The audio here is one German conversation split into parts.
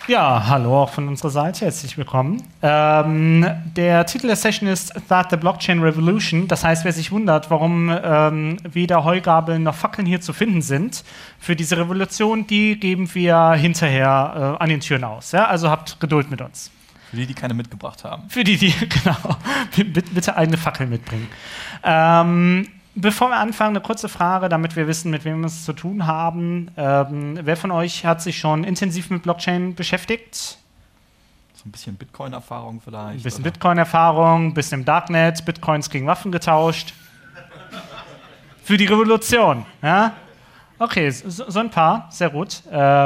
Ja, hallo auch von unserer Seite, herzlich willkommen. Der Titel der Session ist Start the Blockchain Revolution. Das heißt, wer sich wundert, warum weder Heugabeln noch Fackeln hier zu finden sind für diese Revolution, die geben wir hinterher an den Türen aus. Ja? Also habt Geduld mit uns. Für die, die keine mitgebracht haben. Für die, genau, bitte eine Fackel mitbringen. Bevor wir anfangen, eine kurze Frage, damit wir wissen, mit wem wir es zu tun haben. Wer von euch hat sich schon intensiv mit Blockchain beschäftigt? So ein bisschen Bitcoin-Erfahrung vielleicht. Ein bisschen Bitcoin-Erfahrung, ein bisschen im Darknet, Bitcoins gegen Waffen getauscht. Für die Revolution, ja? Okay, so ein paar, sehr gut.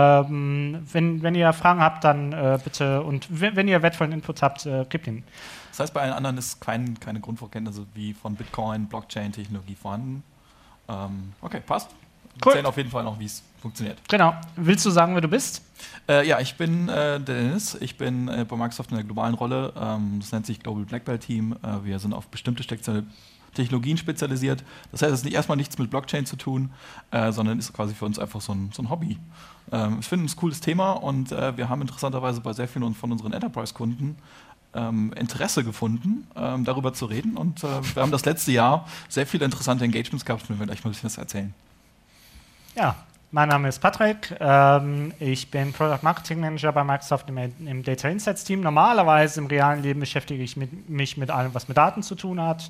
Wenn ihr Fragen habt, dann bitte, und wenn ihr wertvollen Input habt, gebt ihn. Das heißt, bei allen anderen ist keine Grundvorkenntnisse wie von Bitcoin, Blockchain-Technologie vorhanden. Okay, passt. Wir erzählen auf jeden Fall noch, wie es funktioniert. Genau. Willst du sagen, wer du bist? Ja, ich bin der Dennis. Ich bin bei Microsoft in der globalen Rolle. Das nennt sich Global Black Belt Team. Wir sind auf bestimmte Technologien spezialisiert. Das heißt, es hat erstmal nichts mit Blockchain zu tun, sondern ist quasi für uns einfach so ein Hobby. Ich finde es ein cooles Thema und wir haben interessanterweise bei sehr vielen von unseren Enterprise-Kunden Interesse gefunden, darüber zu reden. Und wir haben das letzte Jahr sehr viele interessante Engagements gehabt, von denen wir gleich mal ein bisschen was erzählen. Ja, mein Name ist Patrick. Ich bin Product Marketing Manager bei Microsoft im Data Insights Team. Normalerweise im realen Leben beschäftige ich mich mit allem, was mit Daten zu tun hat.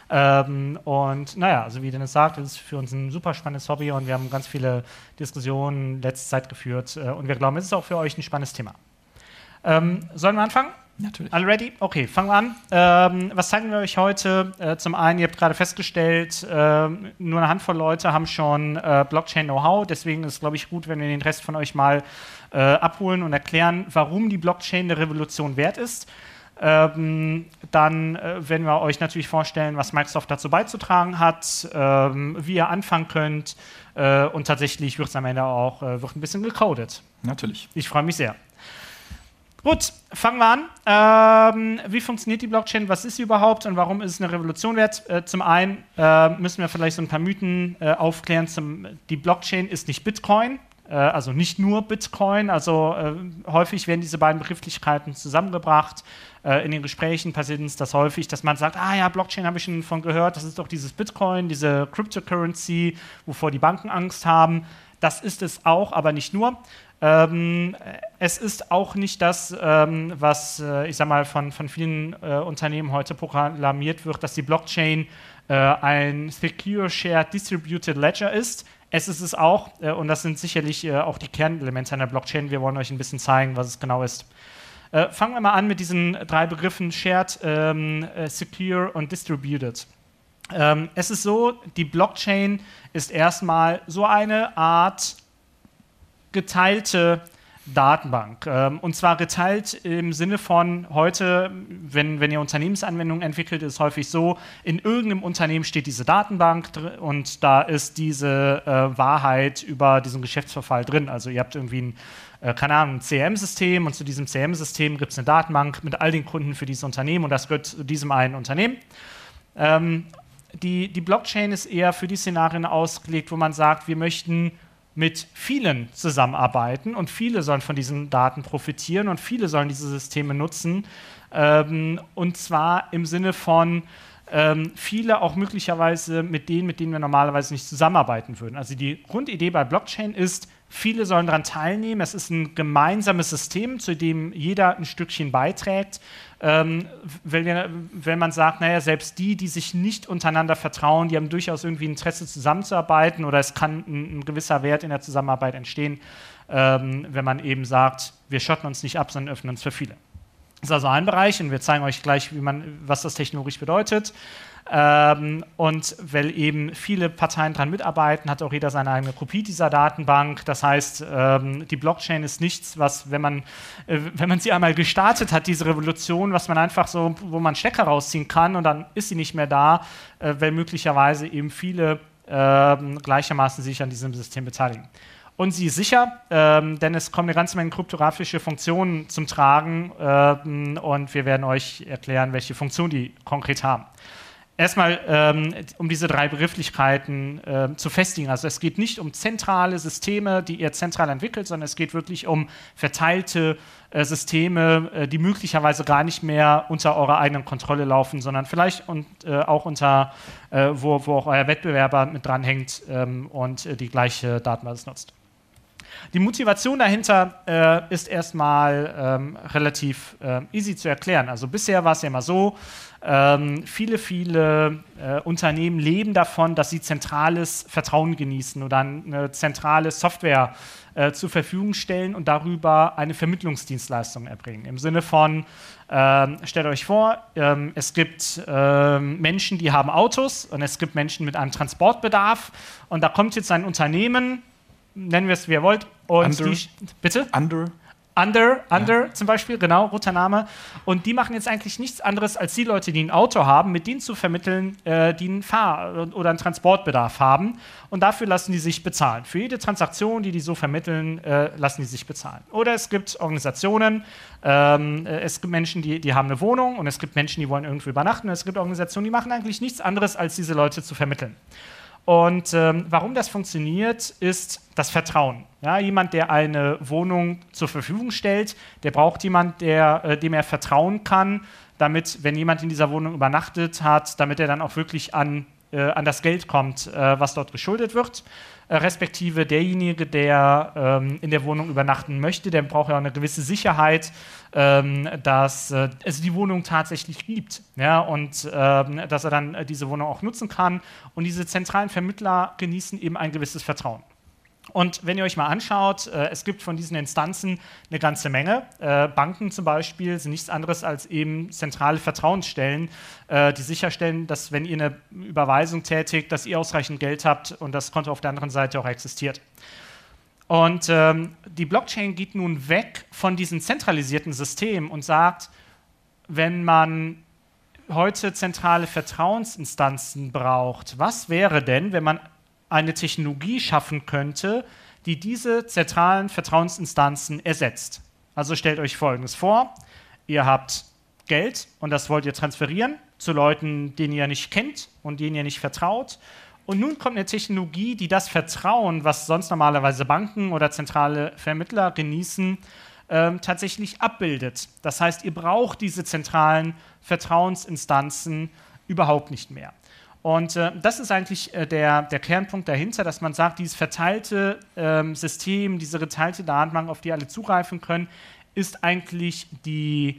Und naja, also wie Dennis sagt, das ist für uns ein super spannendes Hobby und wir haben ganz viele Diskussionen letzte Zeit geführt. Und wir glauben, es ist auch für euch ein spannendes Thema. Sollen wir anfangen? Natürlich. Alle ready? Okay, fangen wir an. Was zeigen wir euch heute? Zum einen, ihr habt gerade festgestellt, nur eine Handvoll Leute haben schon Blockchain-Know-how. Deswegen ist es, glaube ich, gut, wenn wir den Rest von euch mal abholen und erklären, warum die Blockchain eine Revolution wert ist. Dann werden wir euch natürlich vorstellen, was Microsoft dazu beizutragen hat, wie ihr anfangen könnt. Und tatsächlich wird es am Ende auch wird ein bisschen gecodet. Natürlich. Ich freue mich sehr. Gut, fangen wir an. Wie funktioniert die Blockchain? Was ist sie überhaupt und warum ist es eine Revolution wert? Zum einen müssen wir vielleicht so ein paar Mythen aufklären. Die Blockchain ist nicht Bitcoin, also nicht nur Bitcoin. Also häufig werden diese beiden Begrifflichkeiten zusammengebracht. In den Gesprächen passiert uns das häufig, dass man sagt, ja, Blockchain habe ich schon von gehört, das ist doch dieses Bitcoin, diese Cryptocurrency, wovor die Banken Angst haben. Das ist es auch, aber nicht nur. Es ist auch nicht das, was, ich sag mal, von vielen Unternehmen heute proklamiert wird, dass die Blockchain ein Secure Shared Distributed Ledger ist. Es ist es auch, und das sind sicherlich auch die Kernelemente einer Blockchain. Wir wollen euch ein bisschen zeigen, was es genau ist. Fangen wir mal an mit diesen drei Begriffen Shared, Secure und Distributed. Es ist so, die Blockchain ist erstmal so eine Art geteilte Datenbank. Und zwar geteilt im Sinne von heute, wenn ihr Unternehmensanwendungen entwickelt, ist es häufig so, in irgendeinem Unternehmen steht diese Datenbank und da ist diese Wahrheit über diesen Geschäftsverfall drin. Also ihr habt irgendwie ein CRM-System und zu diesem CRM-System gibt es eine Datenbank mit all den Kunden für dieses Unternehmen und das gehört zu diesem einen Unternehmen. Die Blockchain ist eher für die Szenarien ausgelegt, wo man sagt, wir möchten mit vielen zusammenarbeiten und viele sollen von diesen Daten profitieren und viele sollen diese Systeme nutzen. Und zwar im Sinne von viele auch möglicherweise mit denen wir normalerweise nicht zusammenarbeiten würden. Also die Grundidee bei Blockchain ist, viele sollen daran teilnehmen. Es ist ein gemeinsames System, zu dem jeder ein Stückchen beiträgt. Wenn man sagt, naja, selbst die sich nicht untereinander vertrauen, die haben durchaus irgendwie Interesse zusammenzuarbeiten oder es kann ein gewisser Wert in der Zusammenarbeit entstehen, wenn man eben sagt, wir schotten uns nicht ab, sondern öffnen uns für viele. Das ist also ein Bereich und wir zeigen euch gleich, was das technologisch bedeutet. Und weil eben viele Parteien daran mitarbeiten, hat auch jeder seine eigene Kopie dieser Datenbank. Das heißt, die Blockchain ist nichts, was, wenn man sie einmal gestartet hat, diese Revolution, was man einfach so, wo man Stecker rausziehen kann und dann ist sie nicht mehr da, weil möglicherweise eben viele gleichermaßen sich an diesem System beteiligen. Und sie ist sicher, denn es kommen eine ganze Menge kryptografische Funktionen zum Tragen und wir werden euch erklären, welche Funktionen die konkret haben. erstmal um diese 3 Begrifflichkeiten zu festigen. Also es geht nicht um zentrale Systeme, die ihr zentral entwickelt, sondern es geht wirklich um verteilte Systeme, die möglicherweise gar nicht mehr unter eurer eigenen Kontrolle laufen, sondern vielleicht auch unter, wo auch euer Wettbewerber mit dranhängt und die gleiche Datenbasis nutzt. Die Motivation dahinter ist erstmal relativ easy zu erklären. Also bisher war es ja immer so, viele Unternehmen leben davon, dass sie zentrales Vertrauen genießen oder eine zentrale Software zur Verfügung stellen und darüber eine Vermittlungsdienstleistung erbringen. Im Sinne von, stellt euch vor, es gibt Menschen, die haben Autos und es gibt Menschen mit einem Transportbedarf und da kommt jetzt ein Unternehmen, nennen wir es, wie ihr wollt. Und bitte? Under zum Beispiel, genau, roter Name. Und die machen jetzt eigentlich nichts anderes, als die Leute, die ein Auto haben, mit denen zu vermitteln, die einen oder einen Transportbedarf haben. Und dafür lassen die sich bezahlen. Für jede Transaktion, die so vermitteln, lassen die sich bezahlen. Oder es gibt Organisationen, es gibt Menschen, die haben eine Wohnung und es gibt Menschen, die wollen irgendwo übernachten. Und es gibt Organisationen, die machen eigentlich nichts anderes, als diese Leute zu vermitteln. Und warum das funktioniert, ist das Vertrauen. Ja, jemand, der eine Wohnung zur Verfügung stellt, der braucht jemanden, dem er vertrauen kann, damit, wenn jemand in dieser Wohnung übernachtet hat, damit er dann auch wirklich an das Geld kommt, was dort geschuldet wird. Respektive derjenige, der in der Wohnung übernachten möchte, der braucht ja auch eine gewisse Sicherheit, dass es die Wohnung tatsächlich gibt, ja, und dass er dann diese Wohnung auch nutzen kann. Und diese zentralen Vermittler genießen eben ein gewisses Vertrauen. Und wenn ihr euch mal anschaut, es gibt von diesen Instanzen eine ganze Menge. Banken zum Beispiel sind nichts anderes als eben zentrale Vertrauensstellen, die sicherstellen, dass, wenn ihr eine Überweisung tätigt, dass ihr ausreichend Geld habt und das Konto auf der anderen Seite auch existiert. Und die Blockchain geht nun weg von diesen zentralisierten Systemen und sagt, wenn man heute zentrale Vertrauensinstanzen braucht, was wäre denn, wenn man eine Technologie schaffen könnte, die diese zentralen Vertrauensinstanzen ersetzt. Also stellt euch Folgendes vor, ihr habt Geld und das wollt ihr transferieren zu Leuten, denen ihr nicht kennt und denen ihr nicht vertraut. Und nun kommt eine Technologie, die das Vertrauen, was sonst normalerweise Banken oder zentrale Vermittler genießen, tatsächlich abbildet. Das heißt, ihr braucht diese zentralen Vertrauensinstanzen überhaupt nicht mehr. Und das ist eigentlich der Kernpunkt dahinter, dass man sagt, dieses verteilte System, diese geteilte Datenbank, auf die alle zugreifen können, ist eigentlich die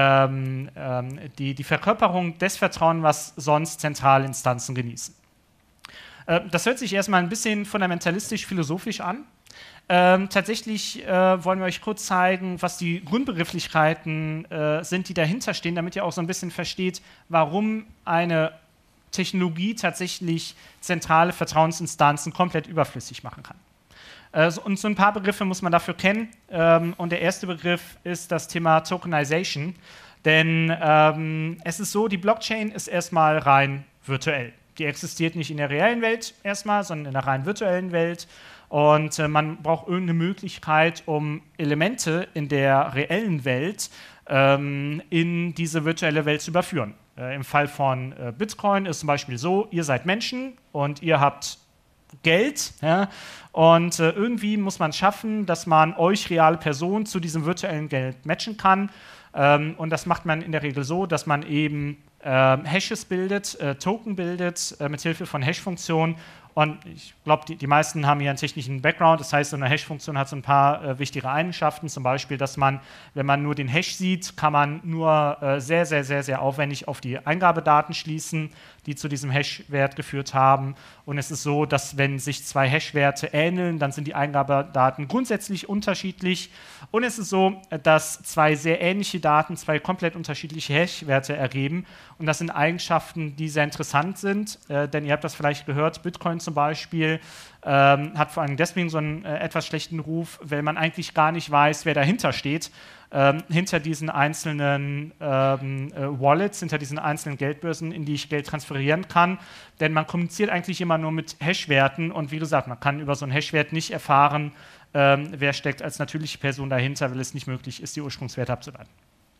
Verkörperung des Vertrauens, was sonst zentrale Instanzen genießen. Das hört sich erstmal ein bisschen fundamentalistisch-philosophisch an. Tatsächlich wollen wir euch kurz zeigen, was die Grundbegrifflichkeiten sind, die dahinter stehen, damit ihr auch so ein bisschen versteht, warum eine Technologie tatsächlich zentrale Vertrauensinstanzen komplett überflüssig machen kann. Und so ein paar Begriffe muss man dafür kennen. Und der erste Begriff ist das Thema Tokenization. Denn es ist so, die Blockchain ist erstmal rein virtuell. Die existiert nicht in der reellen Welt erstmal, sondern in der rein virtuellen Welt. Und man braucht irgendeine Möglichkeit, um Elemente in der reellen Welt in diese virtuelle Welt zu überführen. Im Fall von Bitcoin ist zum Beispiel so, ihr seid Menschen und ihr habt Geld, ja, und irgendwie muss man schaffen, dass man euch reale Personen zu diesem virtuellen Geld matchen kann. Und das macht man in der Regel so, dass man eben Hashes bildet, Token bildet, mit Hilfe von Hash-Funktionen. Und ich glaube, die meisten haben hier einen technischen Background. Das heißt, so eine Hash-Funktion hat so ein paar wichtige Eigenschaften. Zum Beispiel, dass man, wenn man nur den Hash sieht, kann man nur sehr, sehr, sehr, sehr aufwendig auf die Eingabedaten schließen, die zu diesem Hash-Wert geführt haben. Und es ist so, dass, wenn sich zwei Hash-Werte ähneln, dann sind die Eingabedaten grundsätzlich unterschiedlich. Und es ist so, dass zwei sehr ähnliche Daten zwei komplett unterschiedliche Hash-Werte ergeben. Und das sind Eigenschaften, die sehr interessant sind, denn ihr habt das vielleicht gehört, Bitcoin zum Beispiel hat vor allem deswegen so einen etwas schlechten Ruf, weil man eigentlich gar nicht weiß, wer dahinter steht, hinter diesen einzelnen Wallets, hinter diesen einzelnen Geldbörsen, in die ich Geld transferieren kann, denn man kommuniziert eigentlich immer nur mit Hash-Werten und wie gesagt, man kann über so einen Hash-Wert nicht erfahren, wer steckt als natürliche Person dahinter, weil es nicht möglich ist, die Ursprungswerte abzuleiten.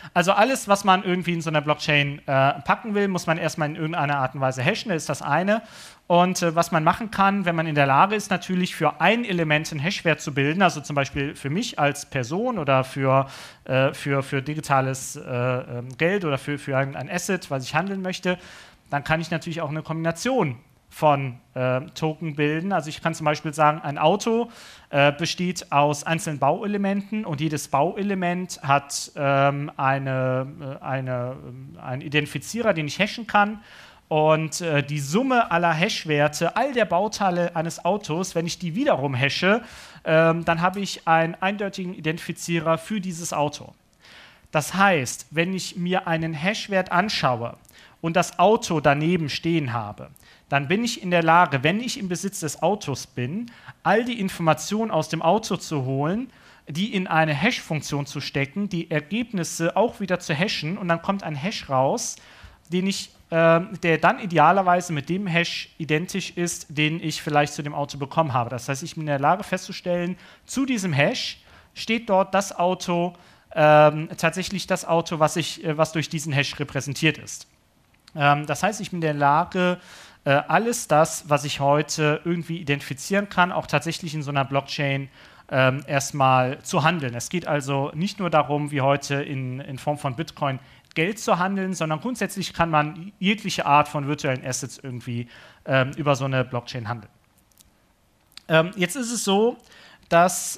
Also alles, was man irgendwie in so einer Blockchain packen will, muss man erstmal in irgendeiner Art und Weise hashen, das ist das eine. Und was man machen kann, wenn man in der Lage ist, natürlich für ein Element einen Hashwert zu bilden, also zum Beispiel für mich als Person oder für digitales Geld oder für ein Asset, was ich handeln möchte, dann kann ich natürlich auch eine Kombination von Token bilden. Also ich kann zum Beispiel sagen, ein Auto besteht aus einzelnen Bauelementen und jedes Bauelement hat einen Identifizierer, den ich hashen kann. Und die Summe aller Hashwerte, all der Bauteile eines Autos, wenn ich die wiederum hashe, dann habe ich einen eindeutigen Identifizierer für dieses Auto. Das heißt, wenn ich mir einen Hashwert anschaue und das Auto daneben stehen habe, dann bin ich in der Lage, wenn ich im Besitz des Autos bin, all die Informationen aus dem Auto zu holen, die in eine Hash-Funktion zu stecken, die Ergebnisse auch wieder zu hashen und dann kommt ein Hash raus, der dann idealerweise mit dem Hash identisch ist, den ich vielleicht zu dem Auto bekommen habe. Das heißt, ich bin in der Lage festzustellen, zu diesem Hash steht dort das Auto, tatsächlich das Auto, was durch diesen Hash repräsentiert ist. Das heißt, ich bin in der Lage, alles das, was ich heute irgendwie identifizieren kann, auch tatsächlich in so einer Blockchain erstmal zu handeln. Es geht also nicht nur darum, wie heute in Form von Bitcoin Geld zu handeln, sondern grundsätzlich kann man jegliche Art von virtuellen Assets irgendwie über so eine Blockchain handeln. Jetzt ist es so, dass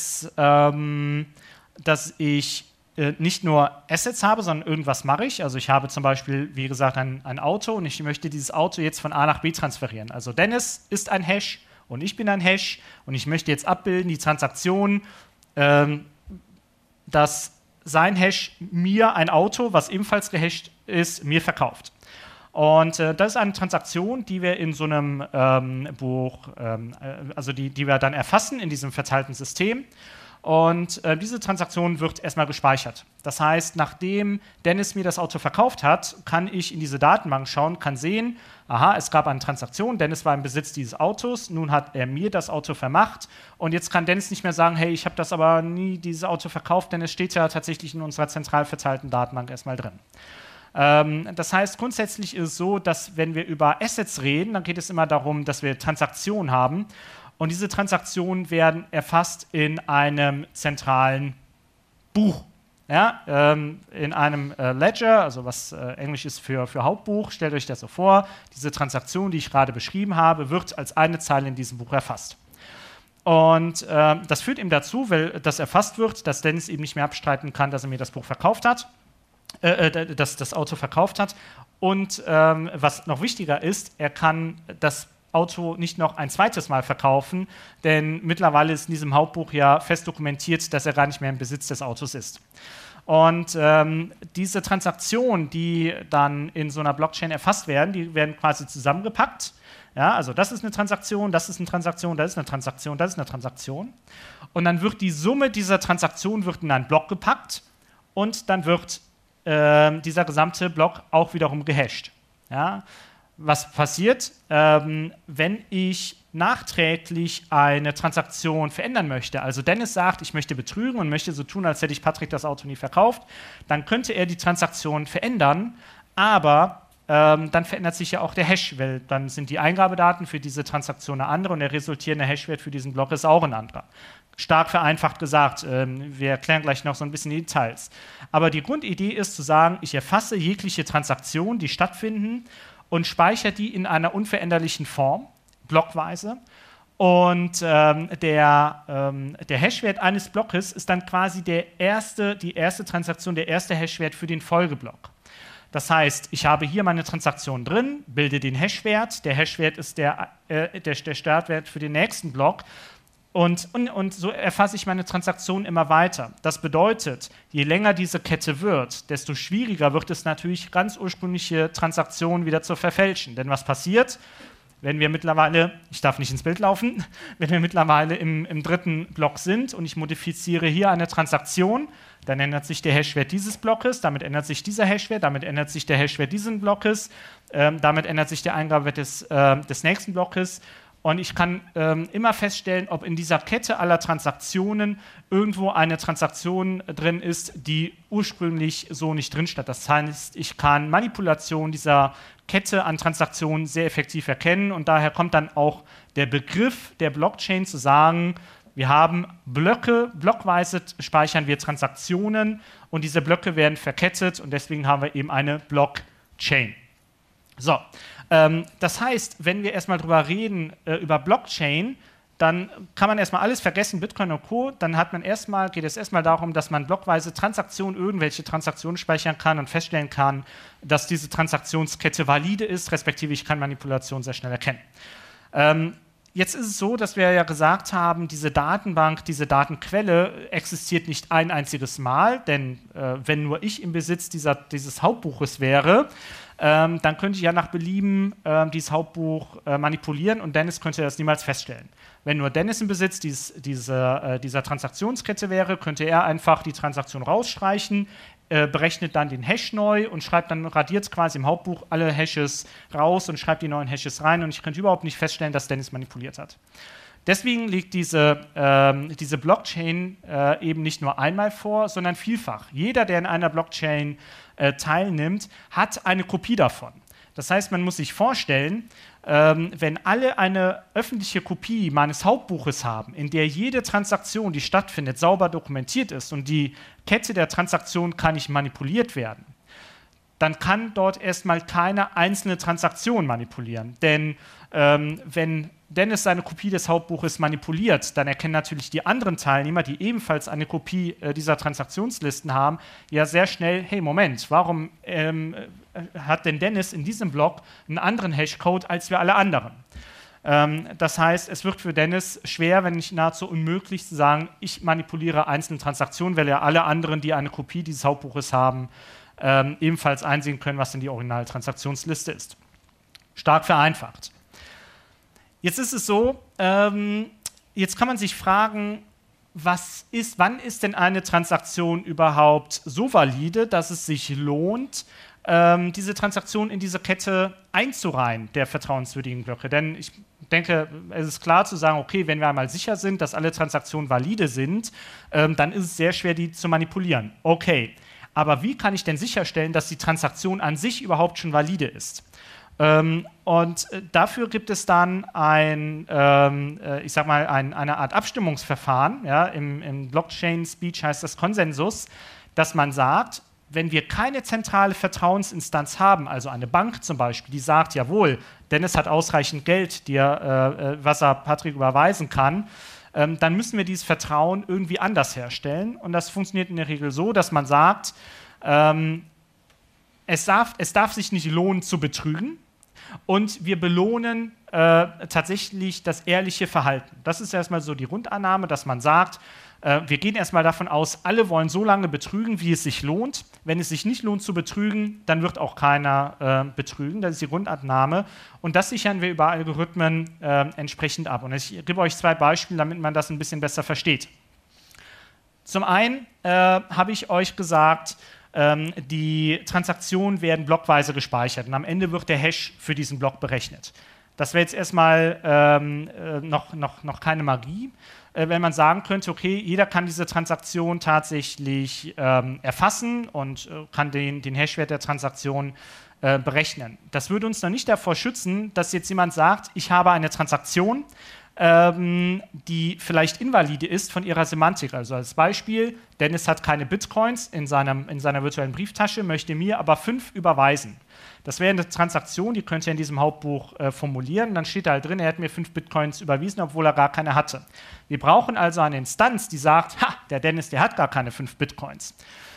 ich nicht nur Assets habe, sondern irgendwas mache ich. Also ich habe zum Beispiel, wie gesagt, ein Auto und ich möchte dieses Auto jetzt von A nach B transferieren. Also Dennis ist ein Hash und ich bin ein Hash und ich möchte jetzt abbilden, die Transaktion, dass sein Hash mir ein Auto, was ebenfalls gehasht ist, mir verkauft. Und das ist eine Transaktion, die wir in so einem Buch, also die wir dann erfassen in diesem verteilten System. Und diese Transaktion wird erstmal gespeichert. Das heißt, nachdem Dennis mir das Auto verkauft hat, kann ich in diese Datenbank schauen, kann sehen, aha, es gab eine Transaktion, Dennis war im Besitz dieses Autos, nun hat er mir das Auto vermacht und jetzt kann Dennis nicht mehr sagen, hey, ich habe das aber nie, dieses Auto verkauft, denn es steht ja tatsächlich in unserer zentral verteilten Datenbank erstmal drin. Das heißt, grundsätzlich ist es so, dass wenn wir über Assets reden, dann geht es immer darum, dass wir Transaktionen haben. Und diese Transaktionen werden erfasst in einem zentralen Buch. Ja, in einem Ledger, also was Englisch ist für Hauptbuch, stellt euch das so vor, diese Transaktion, die ich gerade beschrieben habe, wird als eine Zeile in diesem Buch erfasst. Und das führt eben dazu, weil das erfasst wird, dass Dennis eben nicht mehr abstreiten kann, dass er mir das Buch verkauft hat, dass das Auto verkauft hat. Und was noch wichtiger ist, er kann das Auto nicht noch ein zweites Mal verkaufen, denn mittlerweile ist in diesem Hauptbuch ja fest dokumentiert, dass er gar nicht mehr im Besitz des Autos ist. Und diese Transaktionen, die dann in so einer Blockchain erfasst werden, die werden quasi zusammengepackt. Ja, also das ist eine Transaktion, das ist eine Transaktion, das ist eine Transaktion, das ist eine Transaktion. Und dann wird die Summe dieser Transaktionen in einen Block gepackt und dann wird dieser gesamte Block auch wiederum gehasht. Ja? Was passiert, wenn ich nachträglich eine Transaktion verändern möchte? Also Dennis sagt, ich möchte betrügen und möchte so tun, als hätte ich Patrick das Auto nie verkauft. Dann könnte er die Transaktion verändern, aber dann verändert sich ja auch der Hash, weil dann sind die Eingabedaten für diese Transaktion eine andere und der resultierende Hashwert für diesen Block ist auch ein anderer. Stark vereinfacht gesagt, wir erklären gleich noch so ein bisschen die Details. Aber die Grundidee ist zu sagen, ich erfasse jegliche Transaktionen, die stattfinden und speichere die in einer unveränderlichen Form, blockweise. Und der Hashwert eines Blockes ist dann quasi die erste Transaktion, der erste Hashwert für den Folgeblock. Das heißt, ich habe hier meine Transaktion drin, bilde den Hashwert. Der Hashwert ist der Startwert für den nächsten Block. Und so erfasse ich meine Transaktion immer weiter. Das bedeutet, je länger diese Kette wird, desto schwieriger wird es natürlich, ganz ursprüngliche Transaktionen wieder zu verfälschen. Denn was passiert, wenn wir mittlerweile, ich darf nicht ins Bild laufen, wenn wir mittlerweile im dritten Block sind und ich modifiziere hier eine Transaktion, dann ändert sich der Hashwert dieses Blockes, damit ändert sich dieser Hashwert, damit ändert sich der Hashwert dieses Blockes, damit ändert sich der Eingabewert des nächsten Blockes. und ich kann immer feststellen, ob in dieser Kette aller Transaktionen irgendwo eine Transaktion drin ist, die ursprünglich so nicht drin stand. Das heißt, ich kann Manipulation dieser Kette an Transaktionen sehr effektiv erkennen und daher kommt dann auch der Begriff der Blockchain zu sagen, wir haben Blöcke, blockweise speichern wir Transaktionen und diese Blöcke werden verkettet und deswegen haben wir eben eine Blockchain. So, das heißt, wenn wir erstmal drüber reden, über Blockchain, dann kann man erstmal alles vergessen, Bitcoin und Co. Dann geht es erstmal darum, dass man blockweise Transaktionen, irgendwelche Transaktionen speichern kann und feststellen kann, dass diese Transaktionskette valide ist, respektive ich kann Manipulation sehr schnell erkennen. Jetzt ist es so, dass wir ja gesagt haben, diese Datenbank, diese Datenquelle existiert nicht ein einziges Mal, denn wenn nur ich im Besitz dieses Hauptbuches wäre, dann könnte ich ja nach Belieben dieses Hauptbuch manipulieren und Dennis könnte das niemals feststellen. Wenn nur Dennis im Besitz dieser Transaktionskette wäre, könnte er einfach die Transaktion rausstreichen, berechnet dann den Hash neu und radiert quasi im Hauptbuch alle Hashes raus und schreibt die neuen Hashes rein und ich könnte überhaupt nicht feststellen, dass Dennis manipuliert hat. Deswegen liegt diese Blockchain eben nicht nur einmal vor, sondern vielfach. Jeder, der in einer Blockchain teilnimmt, hat eine Kopie davon. Das heißt, man muss sich vorstellen, wenn alle eine öffentliche Kopie meines Hauptbuches haben, in der jede Transaktion, die stattfindet, sauber dokumentiert ist und die Kette der Transaktion kann nicht manipuliert werden, dann kann dort erstmal keine einzelne Transaktion manipulieren. Denn wenn Dennis seine Kopie des Hauptbuches manipuliert, dann erkennen natürlich die anderen Teilnehmer, die ebenfalls eine Kopie dieser Transaktionslisten haben, ja sehr schnell, hey, Moment, warum hat denn Dennis in diesem Block einen anderen Hashcode als wir alle anderen? Das heißt, es wird für Dennis schwer, wenn nicht nahezu unmöglich zu sagen, ich manipuliere einzelne Transaktionen, weil ja alle anderen, die eine Kopie dieses Hauptbuches haben, ebenfalls einsehen können, was denn die Originaltransaktionsliste ist. Stark vereinfacht. Jetzt ist es so, jetzt kann man sich fragen, wann ist denn eine Transaktion überhaupt so valide, dass es sich lohnt, diese Transaktion in diese Kette einzureihen, der vertrauenswürdigen Blöcke. Denn ich denke, es ist klar zu sagen, okay, wenn wir einmal sicher sind, dass alle Transaktionen valide sind, dann ist es sehr schwer, die zu manipulieren. Okay, aber wie kann ich denn sicherstellen, dass die Transaktion an sich überhaupt schon valide ist? Und dafür gibt es dann eine Art Abstimmungsverfahren, ja, im Blockchain-Speech heißt das Konsensus, dass man sagt, wenn wir keine zentrale Vertrauensinstanz haben, also eine Bank zum Beispiel, die sagt, jawohl, Dennis hat ausreichend Geld, was er Patrick überweisen kann, dann müssen wir dieses Vertrauen irgendwie anders herstellen. Und das funktioniert in der Regel so, dass man sagt, es darf sich nicht lohnen zu betrügen und wir belohnen tatsächlich das ehrliche Verhalten. Das ist erstmal so die Grundannahme, dass man sagt, wir gehen erstmal davon aus, alle wollen so lange betrügen, wie es sich lohnt. Wenn es sich nicht lohnt zu betrügen, dann wird auch keiner betrügen. Das ist die Grundannahme. Und das sichern wir über Algorithmen entsprechend ab. Und ich gebe euch 2 Beispiele, damit man das ein bisschen besser versteht. Zum einen habe ich euch gesagt, die Transaktionen werden blockweise gespeichert und am Ende wird der Hash für diesen Block berechnet. Das wäre jetzt erstmal noch keine Magie, wenn man sagen könnte, okay, jeder kann diese Transaktion tatsächlich erfassen und kann den Hashwert der Transaktion berechnen. Das würde uns noch nicht davor schützen, dass jetzt jemand sagt, ich habe eine Transaktion, die vielleicht invalide ist von ihrer Semantik. Also als Beispiel, Dennis hat keine Bitcoins in seiner virtuellen Brieftasche, möchte mir aber 5 überweisen. Das wäre eine Transaktion, die könnte er in diesem Hauptbuch formulieren. Dann steht da halt drin, er hat mir 5 Bitcoins überwiesen, obwohl er gar keine hatte. Wir brauchen also eine Instanz, die sagt, der Dennis, der hat gar keine 5 Bitcoins.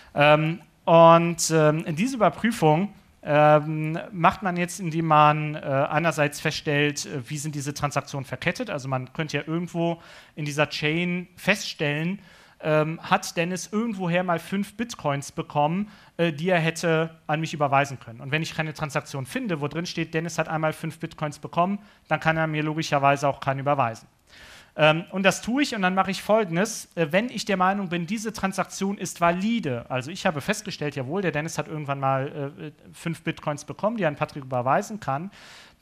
In diese Überprüfung macht man jetzt, indem man einerseits feststellt, wie sind diese Transaktionen verkettet. Also man könnte ja irgendwo in dieser Chain feststellen, hat Dennis irgendwoher mal 5 Bitcoins bekommen, die er hätte an mich überweisen können. Und wenn ich keine Transaktion finde, wo drin steht, Dennis hat einmal 5 Bitcoins bekommen, dann kann er mir logischerweise auch keinen überweisen. Und das tue ich und dann mache ich Folgendes. Wenn ich der Meinung bin, diese Transaktion ist valide, also ich habe festgestellt, jawohl, der Dennis hat irgendwann mal 5 Bitcoins bekommen, die er an Patrick überweisen kann,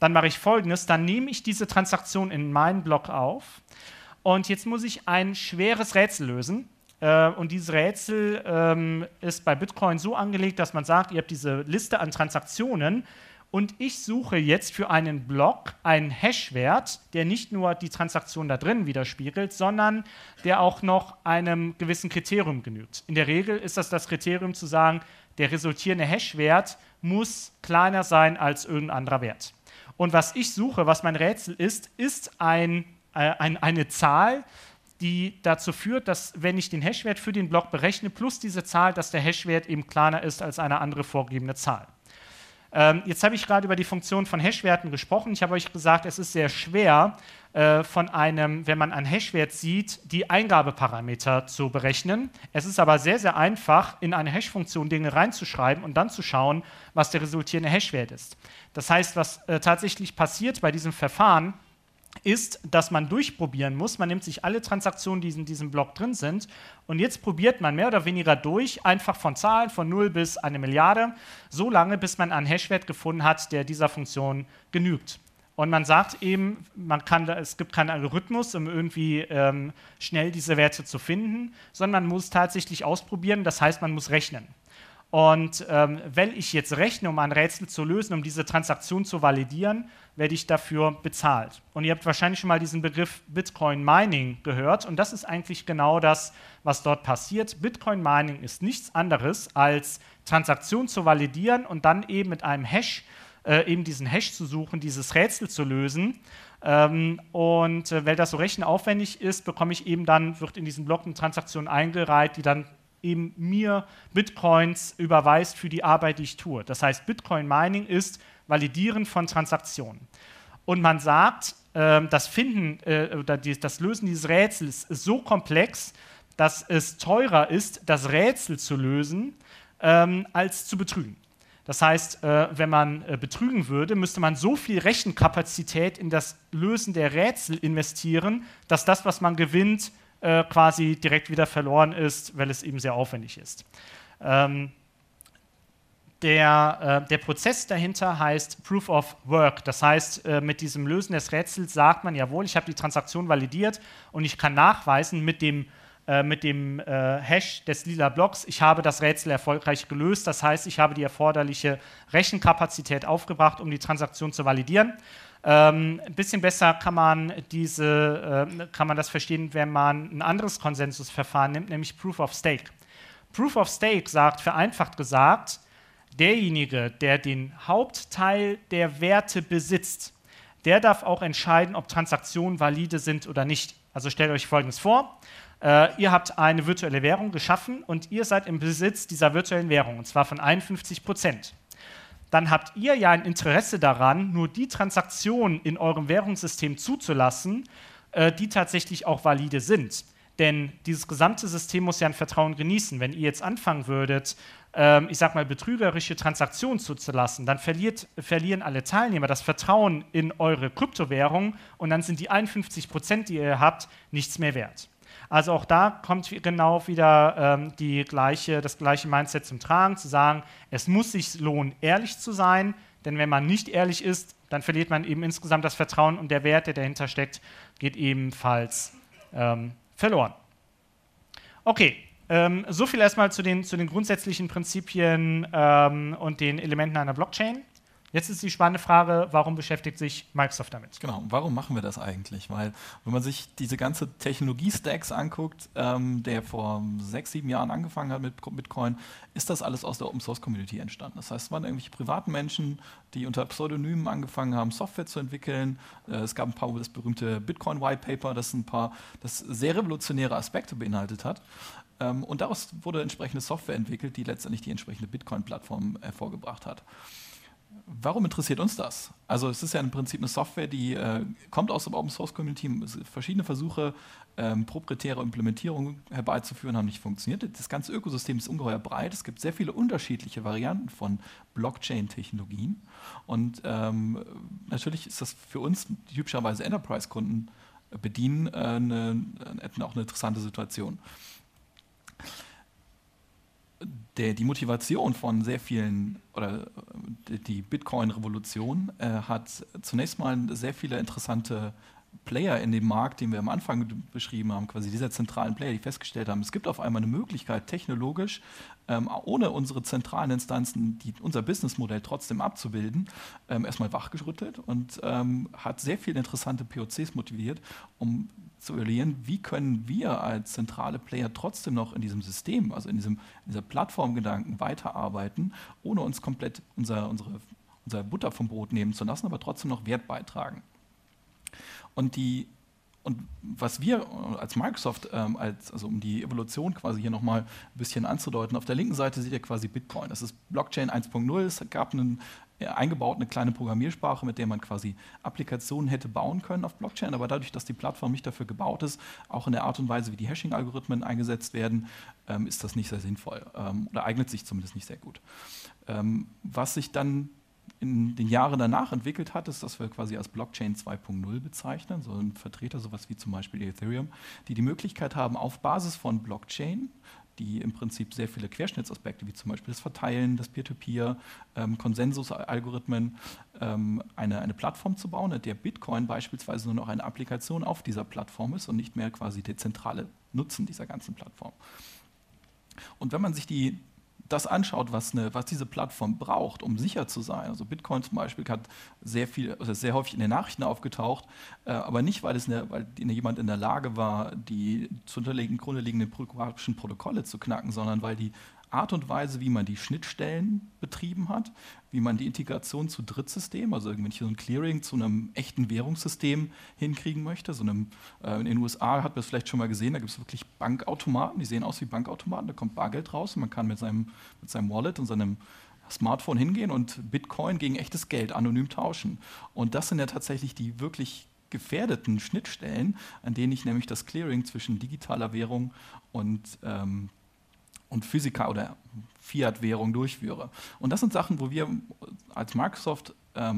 dann mache ich Folgendes, dann nehme ich diese Transaktion in meinen Block auf und jetzt muss ich ein schweres Rätsel lösen. Und dieses Rätsel ist bei Bitcoin so angelegt, dass man sagt, ihr habt diese Liste an Transaktionen und ich suche jetzt für einen Block einen Hashwert, der nicht nur die Transaktion da drin widerspiegelt, sondern der auch noch einem gewissen Kriterium genügt. In der Regel ist das Kriterium zu sagen, der resultierende Hashwert muss kleiner sein als irgendein anderer Wert. Und was ich suche, was mein Rätsel ist eine Zahl, die dazu führt, dass, wenn ich den Hashwert für den Block berechne, plus diese Zahl, dass der Hashwert eben kleiner ist als eine andere vorgegebene Zahl. Jetzt habe ich gerade über die Funktion von Hashwerten gesprochen. Ich habe euch gesagt, es ist sehr schwer, wenn man einen Hashwert sieht, die Eingabeparameter zu berechnen. Es ist aber sehr, sehr einfach, in eine Hash-Funktion Dinge reinzuschreiben und dann zu schauen, was der resultierende Hashwert ist. Das heißt, was tatsächlich passiert bei diesem Verfahren, ist, dass man durchprobieren muss. Man nimmt sich alle Transaktionen, die in diesem Block drin sind, und jetzt probiert man mehr oder weniger durch, einfach von Zahlen von 0 bis 1 Milliarde, so lange, bis man einen Hashwert gefunden hat, der dieser Funktion genügt. Und man sagt eben, es gibt keinen Algorithmus, um irgendwie schnell diese Werte zu finden, sondern man muss tatsächlich ausprobieren, das heißt, man muss rechnen. Und wenn ich jetzt rechne, um ein Rätsel zu lösen, um diese Transaktion zu validieren, werde ich dafür bezahlt. Und ihr habt wahrscheinlich schon mal diesen Begriff Bitcoin Mining gehört. Und das ist eigentlich genau das, was dort passiert. Bitcoin Mining ist nichts anderes, als Transaktionen zu validieren und dann eben mit einem Hash, eben diesen Hash zu suchen, dieses Rätsel zu lösen. Weil das so rechenaufwendig ist, wird in diesen Block eine Transaktion eingereiht, die dann eben mir Bitcoins überweist für die Arbeit, die ich tue. Das heißt, Bitcoin Mining ist Validieren von Transaktionen. Und man sagt, das Lösen dieses Rätsels ist so komplex, dass es teurer ist, das Rätsel zu lösen, als zu betrügen. Das heißt, wenn man betrügen würde, müsste man so viel Rechenkapazität in das Lösen der Rätsel investieren, dass das, was man gewinnt, quasi direkt wieder verloren ist, weil es eben sehr aufwendig ist. Der Prozess dahinter heißt Proof of Work. Das heißt, mit diesem Lösen des Rätsels sagt man, jawohl, ich habe die Transaktion validiert und ich kann nachweisen mit dem Hash des lila Blocks, ich habe das Rätsel erfolgreich gelöst. Das heißt, ich habe die erforderliche Rechenkapazität aufgebracht, um die Transaktion zu validieren. Ein bisschen besser kann man das verstehen, wenn man ein anderes Konsensusverfahren nimmt, nämlich Proof of Stake. Proof of Stake sagt, vereinfacht gesagt, derjenige, der den Hauptteil der Werte besitzt, der darf auch entscheiden, ob Transaktionen valide sind oder nicht. Also stellt euch Folgendes vor. Ihr habt eine virtuelle Währung geschaffen und ihr seid im Besitz dieser virtuellen Währung, und zwar von 51%. Dann habt ihr ja ein Interesse daran, nur die Transaktionen in eurem Währungssystem zuzulassen, die tatsächlich auch valide sind. Denn dieses gesamte System muss ja ein Vertrauen genießen. Wenn ihr jetzt anfangen würdet, betrügerische Transaktionen zuzulassen, dann verlieren alle Teilnehmer das Vertrauen in eure Kryptowährung und dann sind die 51%, die ihr habt, nichts mehr wert. Also auch da kommt genau wieder das gleiche Mindset zum Tragen, zu sagen, es muss sich lohnen, ehrlich zu sein, denn wenn man nicht ehrlich ist, dann verliert man eben insgesamt das Vertrauen und der Wert, der dahinter steckt, geht ebenfalls verloren. Okay, so viel erstmal zu den grundsätzlichen Prinzipien und den Elementen einer Blockchain. Jetzt ist die spannende Frage, warum beschäftigt sich Microsoft damit? Genau, warum machen wir das eigentlich? Weil, wenn man sich diese ganze Technologie-Stacks anguckt, der vor 6, 7 Jahren angefangen hat mit Bitcoin, ist das alles aus der Open-Source-Community entstanden. Das heißt, es waren irgendwelche privaten Menschen, die unter Pseudonymen angefangen haben, Software zu entwickeln. Es gab das berühmte Bitcoin-White-Paper, das sehr revolutionäre Aspekte beinhaltet hat. Und daraus wurde entsprechende Software entwickelt, die letztendlich die entsprechende Bitcoin-Plattform hervorgebracht hat. Warum interessiert uns das? Also es ist ja im Prinzip eine Software, die kommt aus der Open-Source-Community, verschiedene Versuche, proprietäre Implementierungen herbeizuführen, haben nicht funktioniert. Das ganze Ökosystem ist ungeheuer breit. Es gibt sehr viele unterschiedliche Varianten von Blockchain-Technologien. Und natürlich ist das für uns, die typischerweise Enterprise-Kunden bedienen, auch eine interessante Situation. Die Motivation von sehr vielen, oder die Bitcoin-Revolution hat zunächst mal sehr viele interessante Player in dem Markt, den wir am Anfang beschrieben haben, quasi dieser zentralen Player, die festgestellt haben, es gibt auf einmal eine Möglichkeit, technologisch, ohne unsere zentralen Instanzen, unser Businessmodell trotzdem abzubilden, erstmal wachgerüttelt und hat sehr viele interessante POCs motiviert, um zu evaluieren, wie können wir als zentrale Player trotzdem noch in diesem System, also in dieser Plattformgedanken weiterarbeiten, ohne uns komplett unser Butter vom Brot nehmen zu lassen, aber trotzdem noch Wert beitragen. Und was wir als Microsoft, also um die Evolution quasi hier nochmal ein bisschen anzudeuten, auf der linken Seite seht ihr quasi Bitcoin. Das ist Blockchain 1.0. Es gab eingebaut eine kleine Programmiersprache, mit der man quasi Applikationen hätte bauen können auf Blockchain, aber dadurch, dass die Plattform nicht dafür gebaut ist, auch in der Art und Weise, wie die Hashing-Algorithmen eingesetzt werden, ist das nicht sehr sinnvoll oder eignet sich zumindest nicht sehr gut. Was sich dann in den Jahren danach entwickelt hat, ist, dass wir quasi als Blockchain 2.0 bezeichnen, so ein Vertreter, sowas wie zum Beispiel Ethereum, die Möglichkeit haben, auf Basis von Blockchain, die im Prinzip sehr viele Querschnittsaspekte, wie zum Beispiel das Verteilen, das Peer-to-Peer, Konsensusalgorithmen, eine Plattform zu bauen, in der Bitcoin beispielsweise nur noch eine Applikation auf dieser Plattform ist und nicht mehr quasi der zentrale Nutzen dieser ganzen Plattform. Und wenn man sich das anschaut, was diese Plattform braucht, um sicher zu sein. Also Bitcoin zum Beispiel hat sehr häufig in den Nachrichten aufgetaucht, aber nicht, weil jemand in der Lage war, die zugrunde liegenden kryptografischen Protokolle zu knacken, sondern weil die Art und Weise, wie man die Schnittstellen betrieben hat, wie man die Integration zu Drittsystemen, also irgendwie so ein Clearing zu einem echten Währungssystem hinkriegen möchte. In den USA hat man es vielleicht schon mal gesehen, da gibt es wirklich Bankautomaten, die sehen aus wie Bankautomaten, da kommt Bargeld raus und man kann mit seinem Wallet und seinem Smartphone hingehen und Bitcoin gegen echtes Geld anonym tauschen. Und das sind ja tatsächlich die wirklich gefährdeten Schnittstellen, an denen ich nämlich das Clearing zwischen digitaler Währung und Physiker oder Fiat-Währung durchführe. Und das sind Sachen, wo wir als Microsoft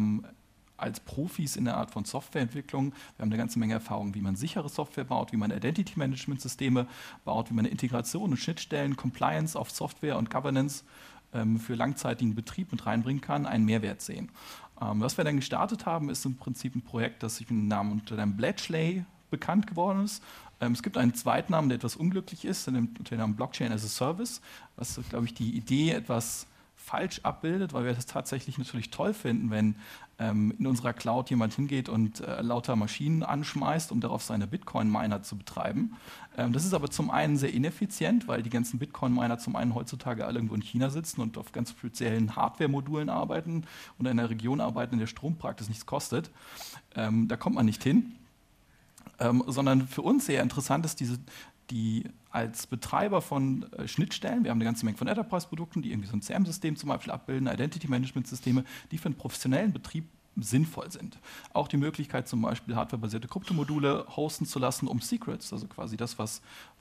als Profis in der Art von Softwareentwicklung, wir haben eine ganze Menge Erfahrung, wie man sichere Software baut, wie man Identity-Management-Systeme baut, wie man eine Integration und Schnittstellen, Compliance auf Software und Governance für langzeitigen Betrieb mit reinbringen kann, einen Mehrwert sehen. Was wir dann gestartet haben, ist im Prinzip ein Projekt, das sich unter dem Bletchley bekannt geworden ist. Es gibt einen Zweitnamen, der etwas unglücklich ist, unter dem Namen Blockchain as a Service, was, glaube ich, die Idee etwas falsch abbildet, weil wir das tatsächlich natürlich toll finden, wenn in unserer Cloud jemand hingeht und lauter Maschinen anschmeißt, um darauf seine Bitcoin-Miner zu betreiben. Das ist aber zum einen sehr ineffizient, weil die ganzen Bitcoin-Miner zum einen heutzutage alle irgendwo in China sitzen und auf ganz speziellen Hardware-Modulen arbeiten und in einer Region arbeiten, in der Strom praktisch nichts kostet. Da kommt man nicht hin. Sondern für uns sehr interessant ist die als Betreiber von Schnittstellen, wir haben eine ganze Menge von Enterprise-Produkten, die irgendwie so ein CRM-System zum Beispiel abbilden, Identity-Management-Systeme, die für einen professionellen Betrieb sinnvoll sind. Auch die Möglichkeit zum Beispiel hardwarebasierte Kryptomodule hosten zu lassen, um Secrets, also quasi das, was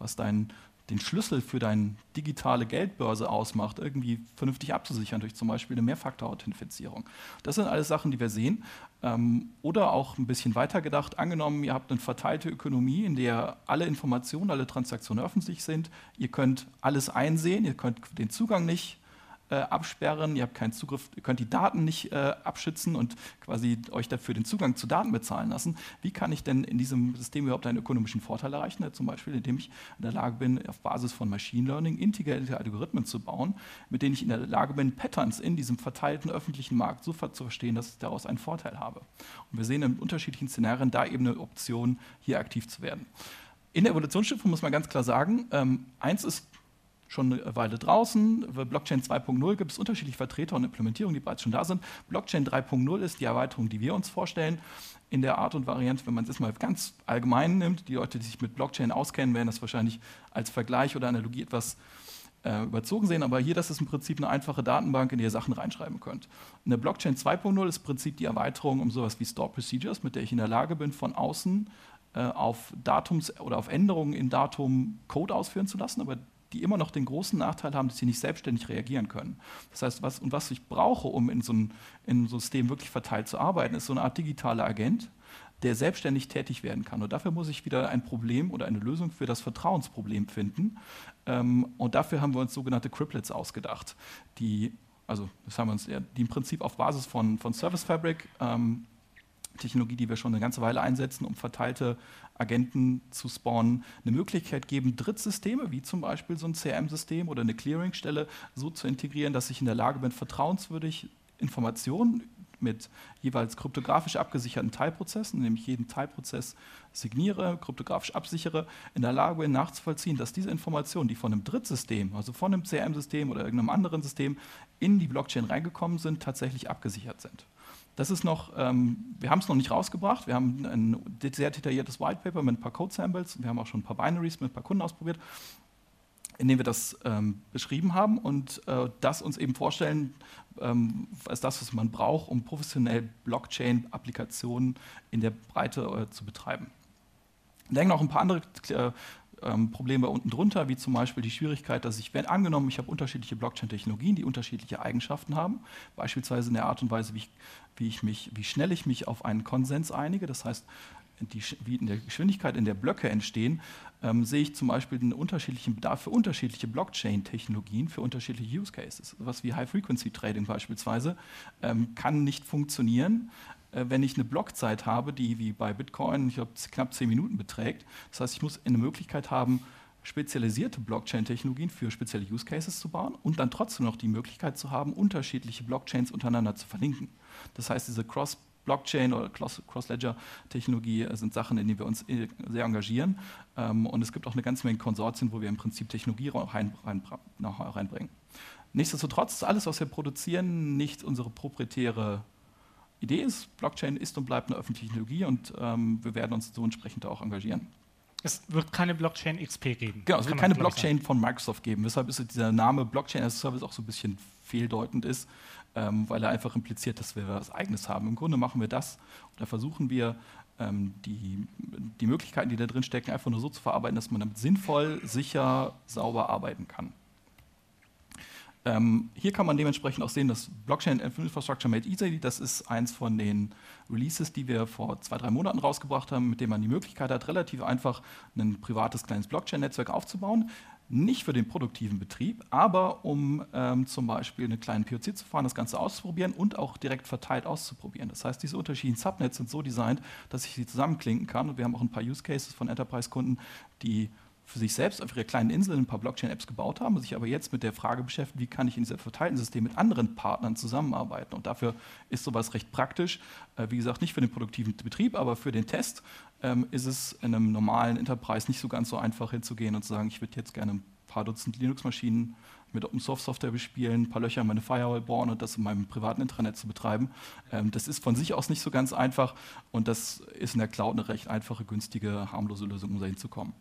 den Schlüssel für deine digitale Geldbörse ausmacht, irgendwie vernünftig abzusichern durch zum Beispiel eine Mehrfaktor-Authentifizierung. Das sind alles Sachen, die wir sehen. Oder auch ein bisschen weiter gedacht, angenommen, ihr habt eine verteilte Ökonomie, in der alle Informationen, alle Transaktionen öffentlich sind. Ihr könnt alles einsehen, ihr könnt den Zugang nicht absperren, ihr habt keinen Zugriff, ihr könnt die Daten nicht abschützen und quasi euch dafür den Zugang zu Daten bezahlen lassen. Wie kann ich denn in diesem System überhaupt einen ökonomischen Vorteil erreichen? Zum Beispiel, indem ich in der Lage bin, auf Basis von Machine Learning intelligente Algorithmen zu bauen, mit denen ich in der Lage bin, Patterns in diesem verteilten öffentlichen Markt so zu verstehen, dass ich daraus einen Vorteil habe. Und wir sehen in unterschiedlichen Szenarien da eben eine Option, hier aktiv zu werden. In der Evolutionsstufe muss man ganz klar sagen, eins ist schon eine Weile draußen. Bei Blockchain 2.0 gibt es unterschiedliche Vertreter und Implementierungen, die bereits schon da sind. Blockchain 3.0 ist die Erweiterung, die wir uns vorstellen. In der Art und Variante, wenn man es jetzt mal ganz allgemein nimmt, die Leute, die sich mit Blockchain auskennen, werden das wahrscheinlich als Vergleich oder Analogie etwas überzogen sehen. Aber hier, das ist im Prinzip eine einfache Datenbank, in die ihr Sachen reinschreiben könnt. Eine Blockchain 2.0 ist im Prinzip die Erweiterung um sowas wie Store Procedures, mit der ich in der Lage bin, von außen auf Datums- oder auf Änderungen in Datum Code ausführen zu lassen, aber die immer noch den großen Nachteil haben, dass sie nicht selbstständig reagieren können. Das heißt, was ich brauche, um in so einem System wirklich verteilt zu arbeiten, ist so eine Art digitaler Agent, der selbstständig tätig werden kann. Und dafür muss ich wieder ein Problem oder eine Lösung für das Vertrauensproblem finden. Und dafür haben wir uns sogenannte Cryptlets ausgedacht, die im Prinzip auf Basis von Service Fabric, Technologie, die wir schon eine ganze Weile einsetzen, um verteilte Agenten zu spawnen, eine Möglichkeit geben, Drittsysteme, wie zum Beispiel so ein CRM-System oder eine Clearingstelle, so zu integrieren, dass ich in der Lage bin, vertrauenswürdig Informationen mit jeweils kryptografisch abgesicherten Teilprozessen, indem ich jeden Teilprozess signiere, kryptografisch absichere, in der Lage bin nachzuvollziehen, dass diese Informationen, die von einem Drittsystem, also von einem CRM-System oder irgendeinem anderen System in die Blockchain reingekommen sind, tatsächlich abgesichert sind. Das ist noch, wir haben es noch nicht rausgebracht, wir haben ein sehr detailliertes White Paper mit ein paar Code-Samples, wir haben auch schon ein paar Binaries mit ein paar Kunden ausprobiert, in dem wir das beschrieben haben und das uns eben vorstellen, als das, was man braucht, um professionell Blockchain-Applikationen in der Breite zu betreiben. Da hängen noch ein paar andere Probleme unten drunter, wie zum Beispiel die Schwierigkeit, dass ich habe unterschiedliche Blockchain-Technologien, die unterschiedliche Eigenschaften haben, beispielsweise in der Art und Weise, wie schnell ich mich auf einen Konsens einige, das heißt, wie in der Geschwindigkeit, in der Blöcke entstehen, sehe ich zum Beispiel einen unterschiedlichen Bedarf für unterschiedliche Blockchain-Technologien, für unterschiedliche Use Cases. Was wie High-Frequency-Trading beispielsweise kann nicht funktionieren, wenn ich eine Blockzeit habe, die wie bei Bitcoin, ich glaube, knapp 10 Minuten beträgt. Das heißt, ich muss eine Möglichkeit haben, spezialisierte Blockchain-Technologien für spezielle Use Cases zu bauen und dann trotzdem noch die Möglichkeit zu haben, unterschiedliche Blockchains untereinander zu verlinken. Das heißt, diese Cross-Blockchain oder Cross-Ledger-Technologie sind Sachen, in denen wir uns sehr engagieren. Und es gibt auch eine ganze Menge Konsortien, wo wir im Prinzip Technologie reinbringen. Nichtsdestotrotz ist alles, was wir produzieren, nicht unsere proprietäre Idee ist. Blockchain ist und bleibt eine öffentliche Technologie und wir werden uns so entsprechend auch engagieren. Es wird keine Blockchain XP geben. Genau, es wird keine Blockchain von Microsoft geben. Weshalb ist dieser Name Blockchain as a Service auch so ein bisschen fehldeutend ist, weil er einfach impliziert, dass wir was Eigenes haben. Im Grunde machen wir das oder versuchen wir, die Möglichkeiten, die da drin stecken, einfach nur so zu verarbeiten, dass man damit sinnvoll, sicher, sauber arbeiten kann. Hier kann man dementsprechend auch sehen, dass Blockchain Infrastructure Made Easy, das ist eins von den Releases, die wir vor 2-3 Monaten rausgebracht haben, mit dem man die Möglichkeit hat, relativ einfach ein privates kleines Blockchain-Netzwerk aufzubauen. Nicht für den produktiven Betrieb, aber um zum Beispiel einen kleinen POC zu fahren, das Ganze auszuprobieren und auch direkt verteilt auszuprobieren. Das heißt, diese unterschiedlichen Subnets sind so designt, dass ich sie zusammenklinken kann. Und wir haben auch ein paar Use Cases von Enterprise-Kunden, die für sich selbst auf ihrer kleinen Insel ein paar Blockchain-Apps gebaut haben, sich aber jetzt mit der Frage beschäftigen, wie kann ich in diesem verteilten System mit anderen Partnern zusammenarbeiten. Und dafür ist sowas recht praktisch. Wie gesagt, nicht für den produktiven Betrieb, aber für den Test ist es in einem normalen Enterprise nicht so ganz so einfach hinzugehen und zu sagen, ich würde jetzt gerne ein paar Dutzend Linux-Maschinen mit Open-Source-Software bespielen, ein paar Löcher in meine Firewall bohren und das in meinem privaten Intranet zu betreiben. Das ist von sich aus nicht so ganz einfach und das ist in der Cloud eine recht einfache, günstige, harmlose Lösung, um da hinzukommen.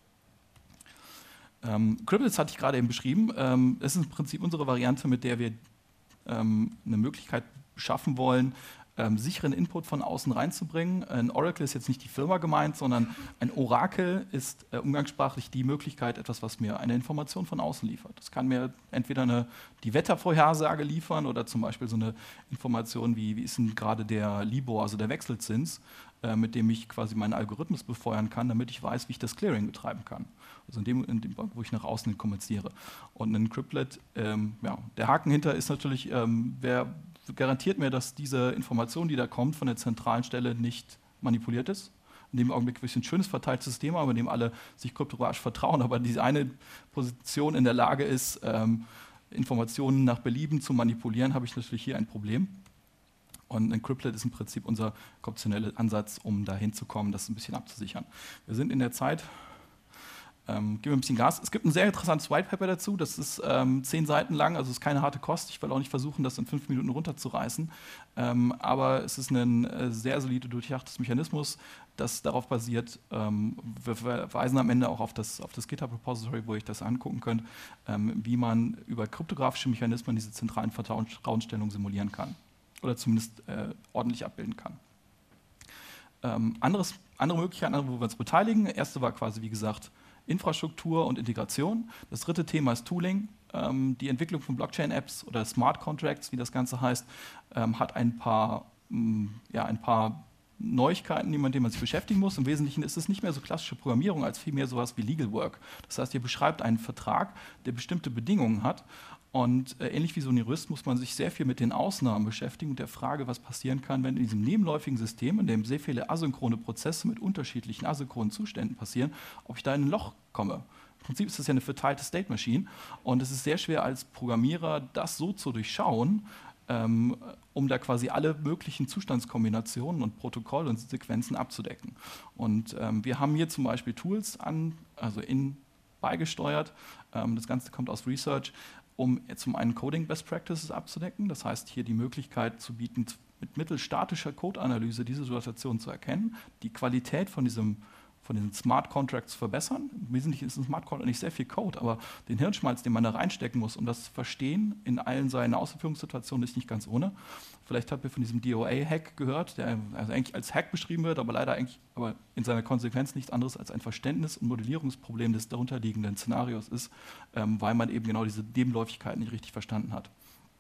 Cryptlets hatte ich gerade eben beschrieben. Es ist im Prinzip unsere Variante, mit der wir eine Möglichkeit schaffen wollen, sicheren Input von außen reinzubringen. Ein Oracle ist jetzt nicht die Firma gemeint, sondern ein Orakel ist umgangssprachlich die Möglichkeit, etwas, was mir eine Information von außen liefert. Das kann mir entweder die Wettervorhersage liefern oder zum Beispiel so eine Information wie ist denn gerade der Libor, also der Wechselzins, mit dem ich quasi meinen Algorithmus befeuern kann, damit ich weiß, wie ich das Clearing betreiben kann. Also in dem wo ich nach außen hin kommuniziere. Und ein Cryptlet, der Haken hinter ist natürlich, wer garantiert mir, dass diese Information, die da kommt, von der zentralen Stelle nicht manipuliert ist. In dem Augenblick ist ein schönes verteiltes System, aber in dem alle sich kryptografisch vertrauen, aber diese eine Position in der Lage ist, Informationen nach Belieben zu manipulieren, habe ich natürlich hier ein Problem. Und ein Cryptlet ist im Prinzip unser konzeptioneller Ansatz, um da hinzukommen, das ein bisschen abzusichern. Wir sind in der Zeit, geben wir ein bisschen Gas. Es gibt ein sehr interessantes White Paper dazu, das ist 10 Seiten lang, also ist keine harte Kost. Ich will auch nicht versuchen, das in 5 Minuten runterzureißen. Aber es ist ein sehr solide, durchdachtes Mechanismus, das darauf basiert. Wir verweisen am Ende auch auf das GitHub-Repository, wo ihr das angucken könnt, wie man über kryptografische Mechanismen diese zentralen Vertrauensstellungen simulieren kann. Oder zumindest ordentlich abbilden kann. Andere Möglichkeiten, wo wir uns beteiligen. Erste war quasi, wie gesagt, Infrastruktur und Integration. Das dritte Thema ist Tooling. Die Entwicklung von Blockchain-Apps oder Smart Contracts, wie das Ganze heißt, hat ein paar Neuigkeiten, mit denen man sich beschäftigen muss. Im Wesentlichen ist es nicht mehr so klassische Programmierung, als vielmehr sowas wie Legal Work. Das heißt, ihr beschreibt einen Vertrag, der bestimmte Bedingungen hat. Und ähnlich wie so ein Jurist muss man sich sehr viel mit den Ausnahmen beschäftigen und der Frage, was passieren kann, wenn in diesem nebenläufigen System, in dem sehr viele asynchrone Prozesse mit unterschiedlichen asynchronen Zuständen passieren, ob ich da in ein Loch komme. Im Prinzip ist das ja eine verteilte State Machine und es ist sehr schwer als Programmierer, das so zu durchschauen, um da quasi alle möglichen Zustandskombinationen und Protokolle und Sequenzen abzudecken. Und wir haben hier zum Beispiel Tools beigesteuert. Das Ganze kommt aus Research, um zum einen Coding Best Practices abzudecken. Das heißt, hier die Möglichkeit zu bieten, mittels statischer Code-Analyse diese Situation zu erkennen, die Qualität von diesen Smart Contracts zu verbessern. Im Wesentlichen ist ein Smart Contract nicht sehr viel Code, aber den Hirnschmalz, den man da reinstecken muss, um das zu verstehen in allen seinen Ausführungssituationen, ist nicht ganz ohne. Vielleicht habt ihr von diesem DOA-Hack gehört, der also eigentlich als Hack beschrieben wird, aber leider aber in seiner Konsequenz nichts anderes als ein Verständnis- und Modellierungsproblem des darunterliegenden Szenarios ist, weil man eben genau diese Nebenläufigkeiten nicht richtig verstanden hat.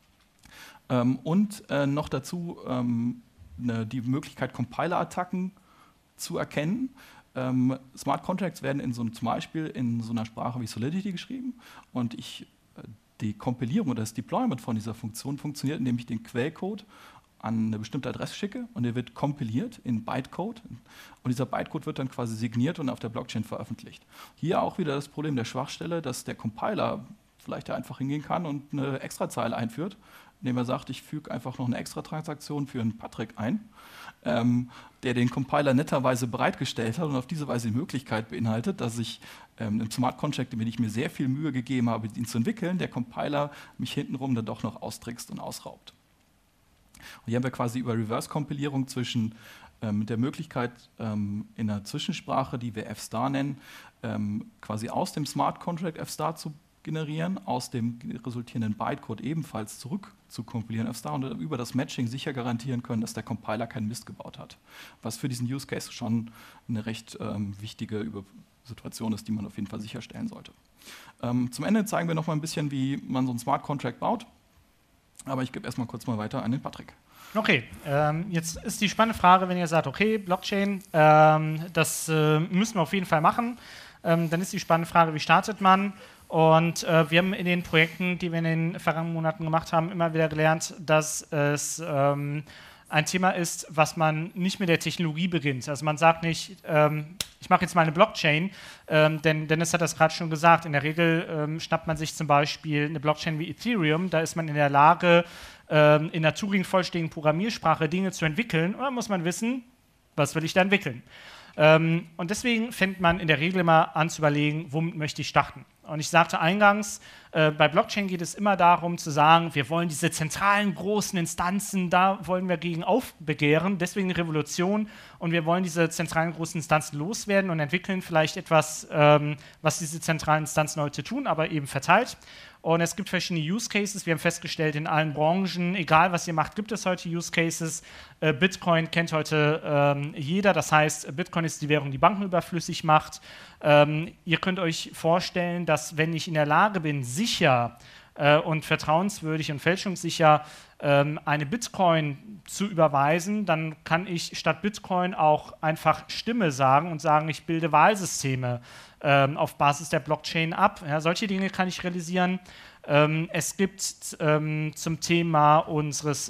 Noch dazu die Möglichkeit, Compiler-Attacken zu erkennen. Smart Contracts werden zum Beispiel in so einer Sprache wie Solidity geschrieben und die Kompilierung oder das Deployment von dieser Funktion funktioniert, indem ich den Quellcode an eine bestimmte Adresse schicke und der wird kompiliert in Bytecode und dieser Bytecode wird dann quasi signiert und auf der Blockchain veröffentlicht. Hier auch wieder das Problem der Schwachstelle, dass der Compiler vielleicht einfach hingehen kann und eine Extrazeile einführt, indem er sagt, ich füge einfach noch eine Extra-Transaktion für einen Patrick ein, der den Compiler netterweise bereitgestellt hat und auf diese Weise die Möglichkeit beinhaltet, dass ich im Smart Contract, in dem ich mir sehr viel Mühe gegeben habe, ihn zu entwickeln, der Compiler mich hintenrum dann doch noch austrickst und ausraubt. Und hier haben wir quasi über Reverse-Kompilierung mit der Möglichkeit, in einer Zwischensprache, die wir fstar nennen, quasi aus dem Smart Contract fstar zu generieren, aus dem resultierenden Bytecode ebenfalls zurück zu kompilieren fstar und über das Matching sicher garantieren können, dass der Compiler keinen Mist gebaut hat. Was für diesen Use Case schon eine recht wichtige Situation ist, die man auf jeden Fall sicherstellen sollte. Zum Ende zeigen wir noch mal ein bisschen, wie man so einen Smart Contract baut. Aber ich gebe erstmal kurz mal weiter an den Patrick. Okay, jetzt ist die spannende Frage, wenn ihr sagt, okay, Blockchain, das müssen wir auf jeden Fall machen. Dann ist die spannende Frage, wie startet man? Und wir haben in den Projekten, die wir in den vergangenen Monaten gemacht haben, immer wieder gelernt, dass es ein Thema ist, was man nicht mit der Technologie beginnt. Also man sagt nicht, ich mache jetzt mal eine Blockchain, denn Dennis hat das gerade schon gesagt, in der Regel schnappt man sich zum Beispiel eine Blockchain wie Ethereum, da ist man in der Lage, in einer Turing-vollständigen Programmiersprache Dinge zu entwickeln und dann muss man wissen, was will ich da entwickeln. Und deswegen fängt man in der Regel immer an zu überlegen, womit möchte ich starten. Und ich sagte eingangs, bei Blockchain geht es immer darum zu sagen, wir wollen diese zentralen großen Instanzen, da wollen wir gegen aufbegehren, deswegen eine Revolution und wir wollen diese zentralen großen Instanzen loswerden und entwickeln vielleicht etwas, was diese zentralen Instanzen heute tun, aber eben verteilt. Und es gibt verschiedene Use Cases. Wir haben festgestellt, in allen Branchen, egal was ihr macht, gibt es heute Use Cases. Bitcoin kennt heute jeder. Das heißt, Bitcoin ist die Währung, die Banken überflüssig macht. Ihr könnt euch vorstellen, dass wenn ich in der Lage bin, sicher und vertrauenswürdig und fälschungssicher eine Bitcoin zu überweisen, dann kann ich statt Bitcoin auch einfach Stimme sagen und sagen, ich bilde Wahlsysteme auf Basis der Blockchain ab. Ja, solche Dinge kann ich realisieren. Es gibt zum Thema unseres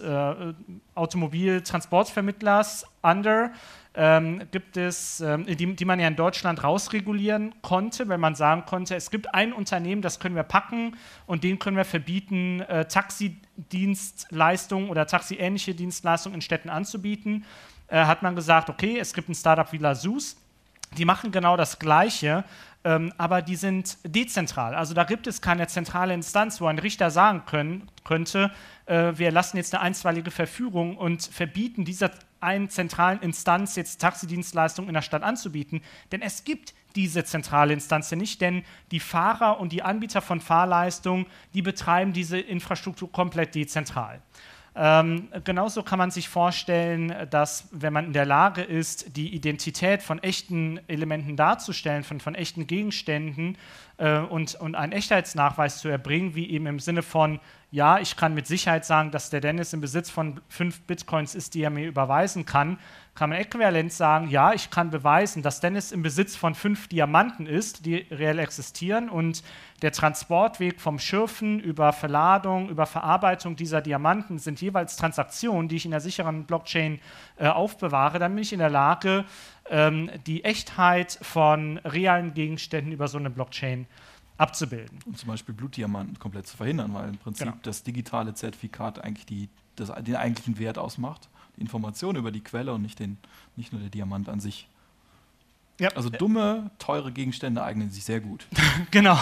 Automobiltransportvermittlers Under, gibt es, die man ja in Deutschland rausregulieren konnte, wenn man sagen konnte, es gibt ein Unternehmen, das können wir packen und denen können wir verbieten, Taxidienstleistungen oder taxiähnliche Dienstleistungen in Städten anzubieten. Hat man gesagt, okay, es gibt ein Startup wie Lasus, die machen genau das Gleiche, aber die sind dezentral. Also da gibt es keine zentrale Instanz, wo ein Richter sagen könnte, wir lassen jetzt eine einstweilige Verfügung und verbieten dieser einen zentralen Instanz jetzt Taxidienstleistungen in der Stadt anzubieten. Denn es gibt diese zentrale Instanz ja nicht, denn die Fahrer und die Anbieter von Fahrleistungen, die betreiben diese Infrastruktur komplett dezentral. Genauso kann man sich vorstellen, dass, wenn man in der Lage ist, die Identität von echten Elementen darzustellen, von echten Gegenständen und einen Echtheitsnächweis zu erbringen, wie eben im Sinne von, ja, ich kann mit Sicherheit sagen, dass der Dennis im Besitz von 5 Bitcoins ist, die er mir überweisen kann man äquivalent sagen, ja, ich kann beweisen, dass Dennis im Besitz von 5 Diamanten ist, die reell existieren und der Transportweg vom Schürfen über Verladung, über Verarbeitung dieser Diamanten sind jeweils Transaktionen, die ich in der sicheren Blockchain aufbewahre. Dann bin ich in der Lage, die Echtheit von realen Gegenständen über so eine Blockchain abzubilden. Und zum Beispiel Blutdiamanten komplett zu verhindern, weil im Prinzip das digitale Zertifikat eigentlich den eigentlichen Wert ausmacht. Die Information über die Quelle und nicht nur der Diamant an sich. Ja. Also dumme, teure Gegenstände eignen sich sehr gut. Genau.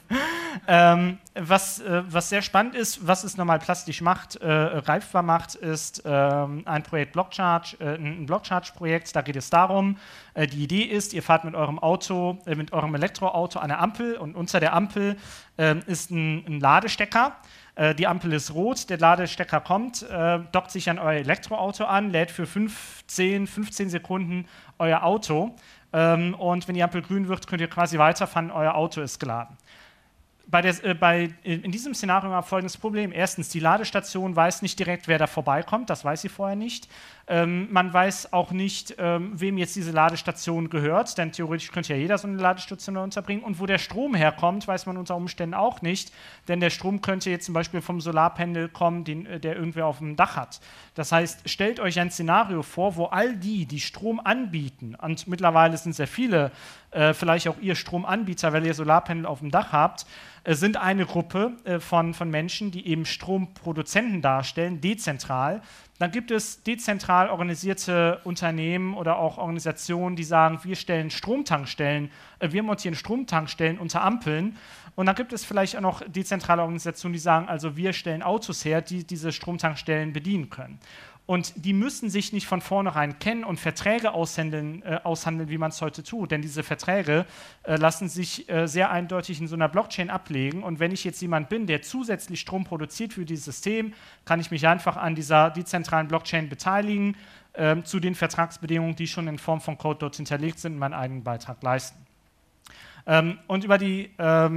Was sehr spannend ist, was es nochmal plastisch macht, greifbar macht, ist ein Projekt Blockcharge, ein Blockcharge-Projekt. Da geht es darum, die Idee ist, ihr fahrt mit eurem Elektroauto an der Ampel und unter der Ampel ist ein Ladestecker. Die Ampel ist rot, der Ladestecker kommt, dockt sich an euer Elektroauto an, lädt für 15 Sekunden euer Auto und wenn die Ampel grün wird, könnt ihr quasi weiterfahren, euer Auto ist geladen. In diesem Szenario war folgendes Problem. Erstens, die Ladestation weiß nicht direkt, wer da vorbeikommt, das weiß sie vorher nicht. Man weiß auch nicht, wem jetzt diese Ladestation gehört, denn theoretisch könnte ja jeder so eine Ladestation unterbringen. Und wo der Strom herkommt, weiß man unter Umständen auch nicht, denn der Strom könnte jetzt zum Beispiel vom Solarpanel kommen, der irgendwer auf dem Dach hat. Das heißt, stellt euch ein Szenario vor, wo all die Strom anbieten, und mittlerweile sind sehr viele, vielleicht auch ihr Stromanbieter, weil ihr Solarpanel auf dem Dach habt, sind eine Gruppe von Menschen, die eben Stromproduzenten darstellen, dezentral. Dann gibt es dezentral organisierte Unternehmen oder auch Organisationen, die sagen, wir montieren Stromtankstellen unter Ampeln. Und dann gibt es vielleicht auch noch dezentrale Organisationen, die sagen, also wir stellen Autos her, die diese Stromtankstellen bedienen können. Und die müssen sich nicht von vornherein kennen und Verträge aushandeln, wie man es heute tut. Denn diese Verträge lassen sich sehr eindeutig in so einer Blockchain ablegen. Und wenn ich jetzt jemand bin, der zusätzlich Strom produziert für dieses System, kann ich mich einfach an dieser dezentralen Blockchain beteiligen, zu den Vertragsbedingungen, die schon in Form von Code dort hinterlegt sind, und meinen eigenen Beitrag leisten. Und über die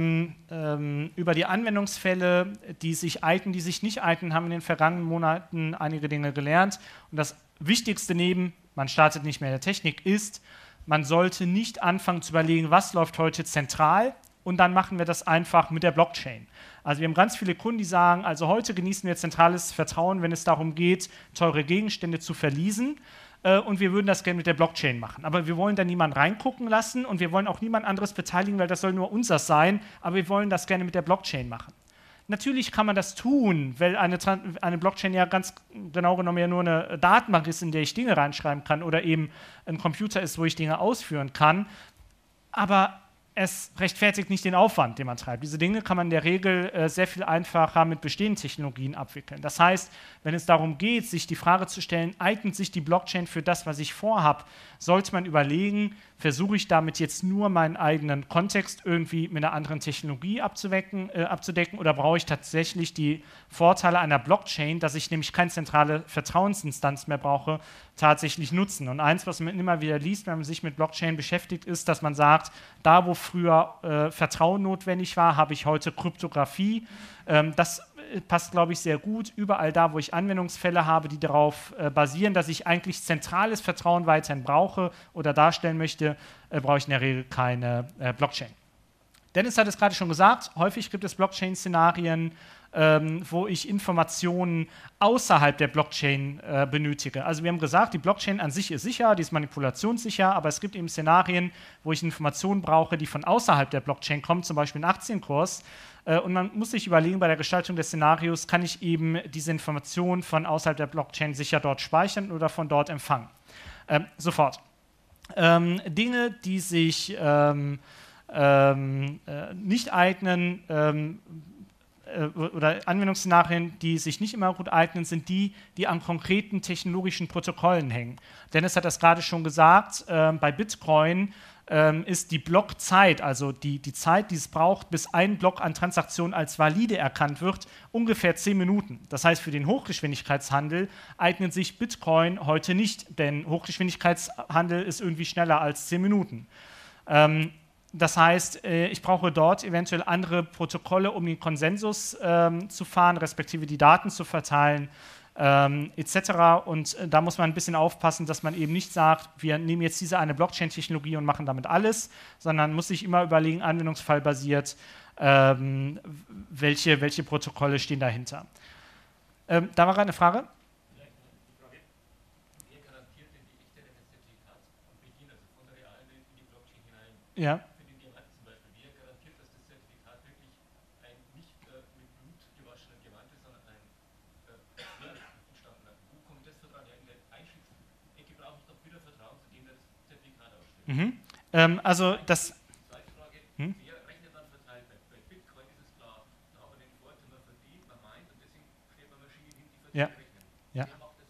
Anwendungsfälle, die sich eignen, die sich nicht eignen, haben wir in den vergangenen Monaten einige Dinge gelernt. Und das Wichtigste man startet nicht mehr in der Technik, ist, man sollte nicht anfangen zu überlegen, was läuft heute zentral, und dann machen wir das einfach mit der Blockchain. Also wir haben ganz viele Kunden, die sagen, also heute genießen wir zentrales Vertrauen, wenn es darum geht, teure Gegenstände zu verleasen. Und wir würden das gerne mit der Blockchain machen. Aber wir wollen da niemanden reingucken lassen und wir wollen auch niemand anderes beteiligen, weil das soll nur unseres sein, aber wir wollen das gerne mit der Blockchain machen. Natürlich kann man das tun, weil eine Blockchain ja ganz genau genommen ja nur eine Datenbank ist, in der ich Dinge reinschreiben kann oder eben ein Computer ist, wo ich Dinge ausführen kann. Aber es rechtfertigt nicht den Aufwand, den man treibt. Diese Dinge kann man in der Regel sehr viel einfacher mit bestehenden Technologien abwickeln. Das heißt, wenn es darum geht, sich die Frage zu stellen, eignet sich die Blockchain für das, was ich vorhabe, sollte man überlegen, versuche ich damit jetzt nur meinen eigenen Kontext irgendwie mit einer anderen Technologie abzudecken oder brauche ich tatsächlich die Vorteile einer Blockchain, dass ich nämlich keine zentrale Vertrauensinstanz mehr brauche, tatsächlich nutzen. Und eins, was man immer wieder liest, wenn man sich mit Blockchain beschäftigt, ist, dass man sagt, da wo früher Vertrauen notwendig war, habe ich heute Kryptographie. Das passt, glaube ich, sehr gut. Überall da, wo ich Anwendungsfälle habe, die darauf basieren, dass ich eigentlich zentrales Vertrauen weiterhin brauche oder darstellen möchte, brauche ich in der Regel keine Blockchain. Dennis hat es gerade schon gesagt, häufig gibt es Blockchain-Szenarien, wo ich Informationen außerhalb der Blockchain benötige. Also wir haben gesagt, die Blockchain an sich ist sicher, die ist manipulationssicher, aber es gibt eben Szenarien, wo ich Informationen brauche, die von außerhalb der Blockchain kommen, zum Beispiel ein Aktienkurs. Und man muss sich überlegen, bei der Gestaltung des Szenarios, kann ich eben diese Informationen von außerhalb der Blockchain sicher dort speichern oder von dort empfangen. Sofort. Dinge, die sich nicht eignen, oder Anwendungsszenarien, die sich nicht immer gut eignen, sind die, die an konkreten technologischen Protokollen hängen. Dennis hat das gerade schon gesagt, bei Bitcoin ist die Blockzeit, also die Zeit, die es braucht, bis ein Block an Transaktionen als valide erkannt wird, ungefähr 10 Minuten. Das heißt, für den Hochgeschwindigkeitshandel eignet sich Bitcoin heute nicht, denn Hochgeschwindigkeitshandel ist irgendwie schneller als 10 Minuten. Das heißt, ich brauche dort eventuell andere Protokolle, um den Konsensus zu fahren, respektive die Daten zu verteilen, etc. Und da muss man ein bisschen aufpassen, dass man eben nicht sagt, wir nehmen jetzt diese eine Blockchain-Technologie und machen damit alles, sondern muss sich immer überlegen, anwendungsfallbasiert, welche Protokolle stehen dahinter. Da war gerade eine Frage. Ja. Also das. Hm? Ja. Ja.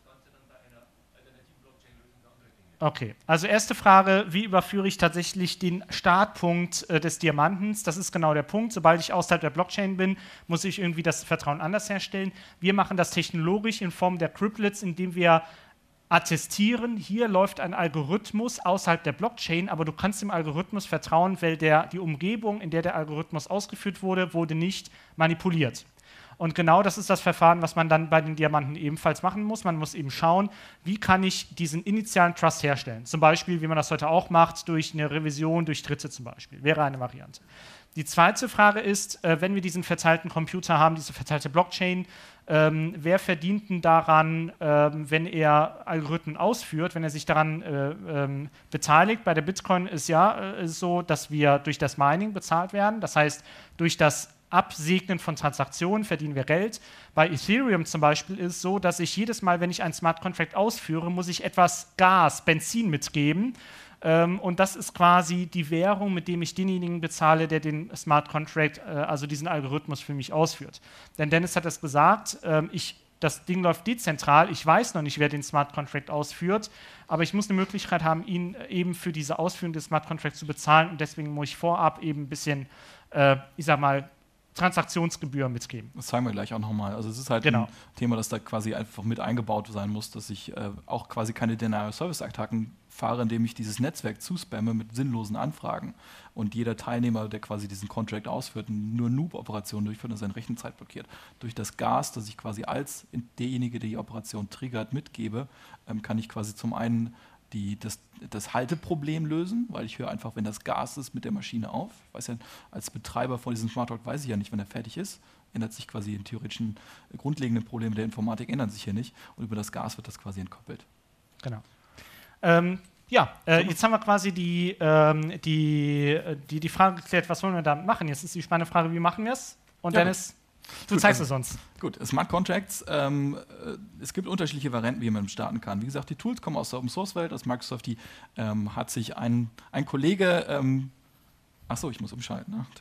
Okay, also erste Frage, wie überführe ich tatsächlich den Startpunkt des Diamantens? Das ist genau der Punkt. Sobald ich außerhalb der Blockchain bin, muss ich irgendwie das Vertrauen anders herstellen. Wir machen das technologisch in Form der Cryptlets, indem wir attestieren, hier läuft ein Algorithmus außerhalb der Blockchain, aber du kannst dem Algorithmus vertrauen, weil die Umgebung, in der der Algorithmus ausgeführt wurde, wurde nicht manipuliert. Und genau das ist das Verfahren, was man dann bei den Diamanten ebenfalls machen muss. Man muss eben schauen, wie kann ich diesen initialen Trust herstellen. Zum Beispiel, wie man das heute auch macht, durch eine Revision, durch Dritte zum Beispiel. Wäre eine Variante. Die zweite Frage ist, wenn wir diesen verteilten Computer haben, diese verteilte Blockchain, wer verdient denn daran, wenn er Algorithmen ausführt, wenn er sich daran beteiligt? Bei der Bitcoin ist so, dass wir durch das Mining bezahlt werden. Das heißt, durch das Absegnen von Transaktionen verdienen wir Geld. Bei Ethereum zum Beispiel ist es so, dass ich jedes Mal, wenn ich einen Smart Contract ausführe, muss ich etwas Gas, Benzin mitgeben. Und das ist quasi die Währung, mit dem ich denjenigen bezahle, der den Smart Contract, also diesen Algorithmus für mich ausführt. Denn Dennis hat es gesagt, das Ding läuft dezentral, ich weiß noch nicht, wer den Smart Contract ausführt, aber ich muss eine Möglichkeit haben, ihn eben für diese Ausführung des Smart Contracts zu bezahlen und deswegen muss ich vorab eben ein bisschen, ich sag mal, Transaktionsgebühr mitgeben. Das zeigen wir gleich auch nochmal. Also es ist halt ein Thema, das da quasi einfach mit eingebaut sein muss, dass ich auch quasi keine Denial-of-Service-Attacken fahre, indem ich dieses Netzwerk zuspamme mit sinnlosen Anfragen und jeder Teilnehmer, der quasi diesen Contract ausführt, nur Noob-Operationen durchführt und seine Rechenzeit blockiert. Durch das Gas, das ich quasi als derjenige, der die Operation triggert, mitgebe, kann ich quasi zum einen das Halteproblem lösen, weil ich höre einfach, wenn das Gas ist, mit der Maschine auf. Ich weiß ja, als Betreiber von diesem Smart Contract weiß ich ja nicht, wenn er fertig ist. Ändert sich quasi die theoretischen grundlegenden Probleme der Informatik, ändern sich hier nicht. Und über das Gas wird das quasi entkoppelt. Genau. Jetzt haben wir quasi die Frage geklärt, was wollen wir damit machen? Jetzt ist die spannende Frage, wie machen wir es? Und Dennis, du zeigst es uns. Gut, Smart Contracts, es gibt unterschiedliche Varianten, wie man starten kann. Wie gesagt, die Tools kommen aus der Open-Source-Welt, aus Microsoft, die hat sich ein Kollege, ich muss umschalten, ne?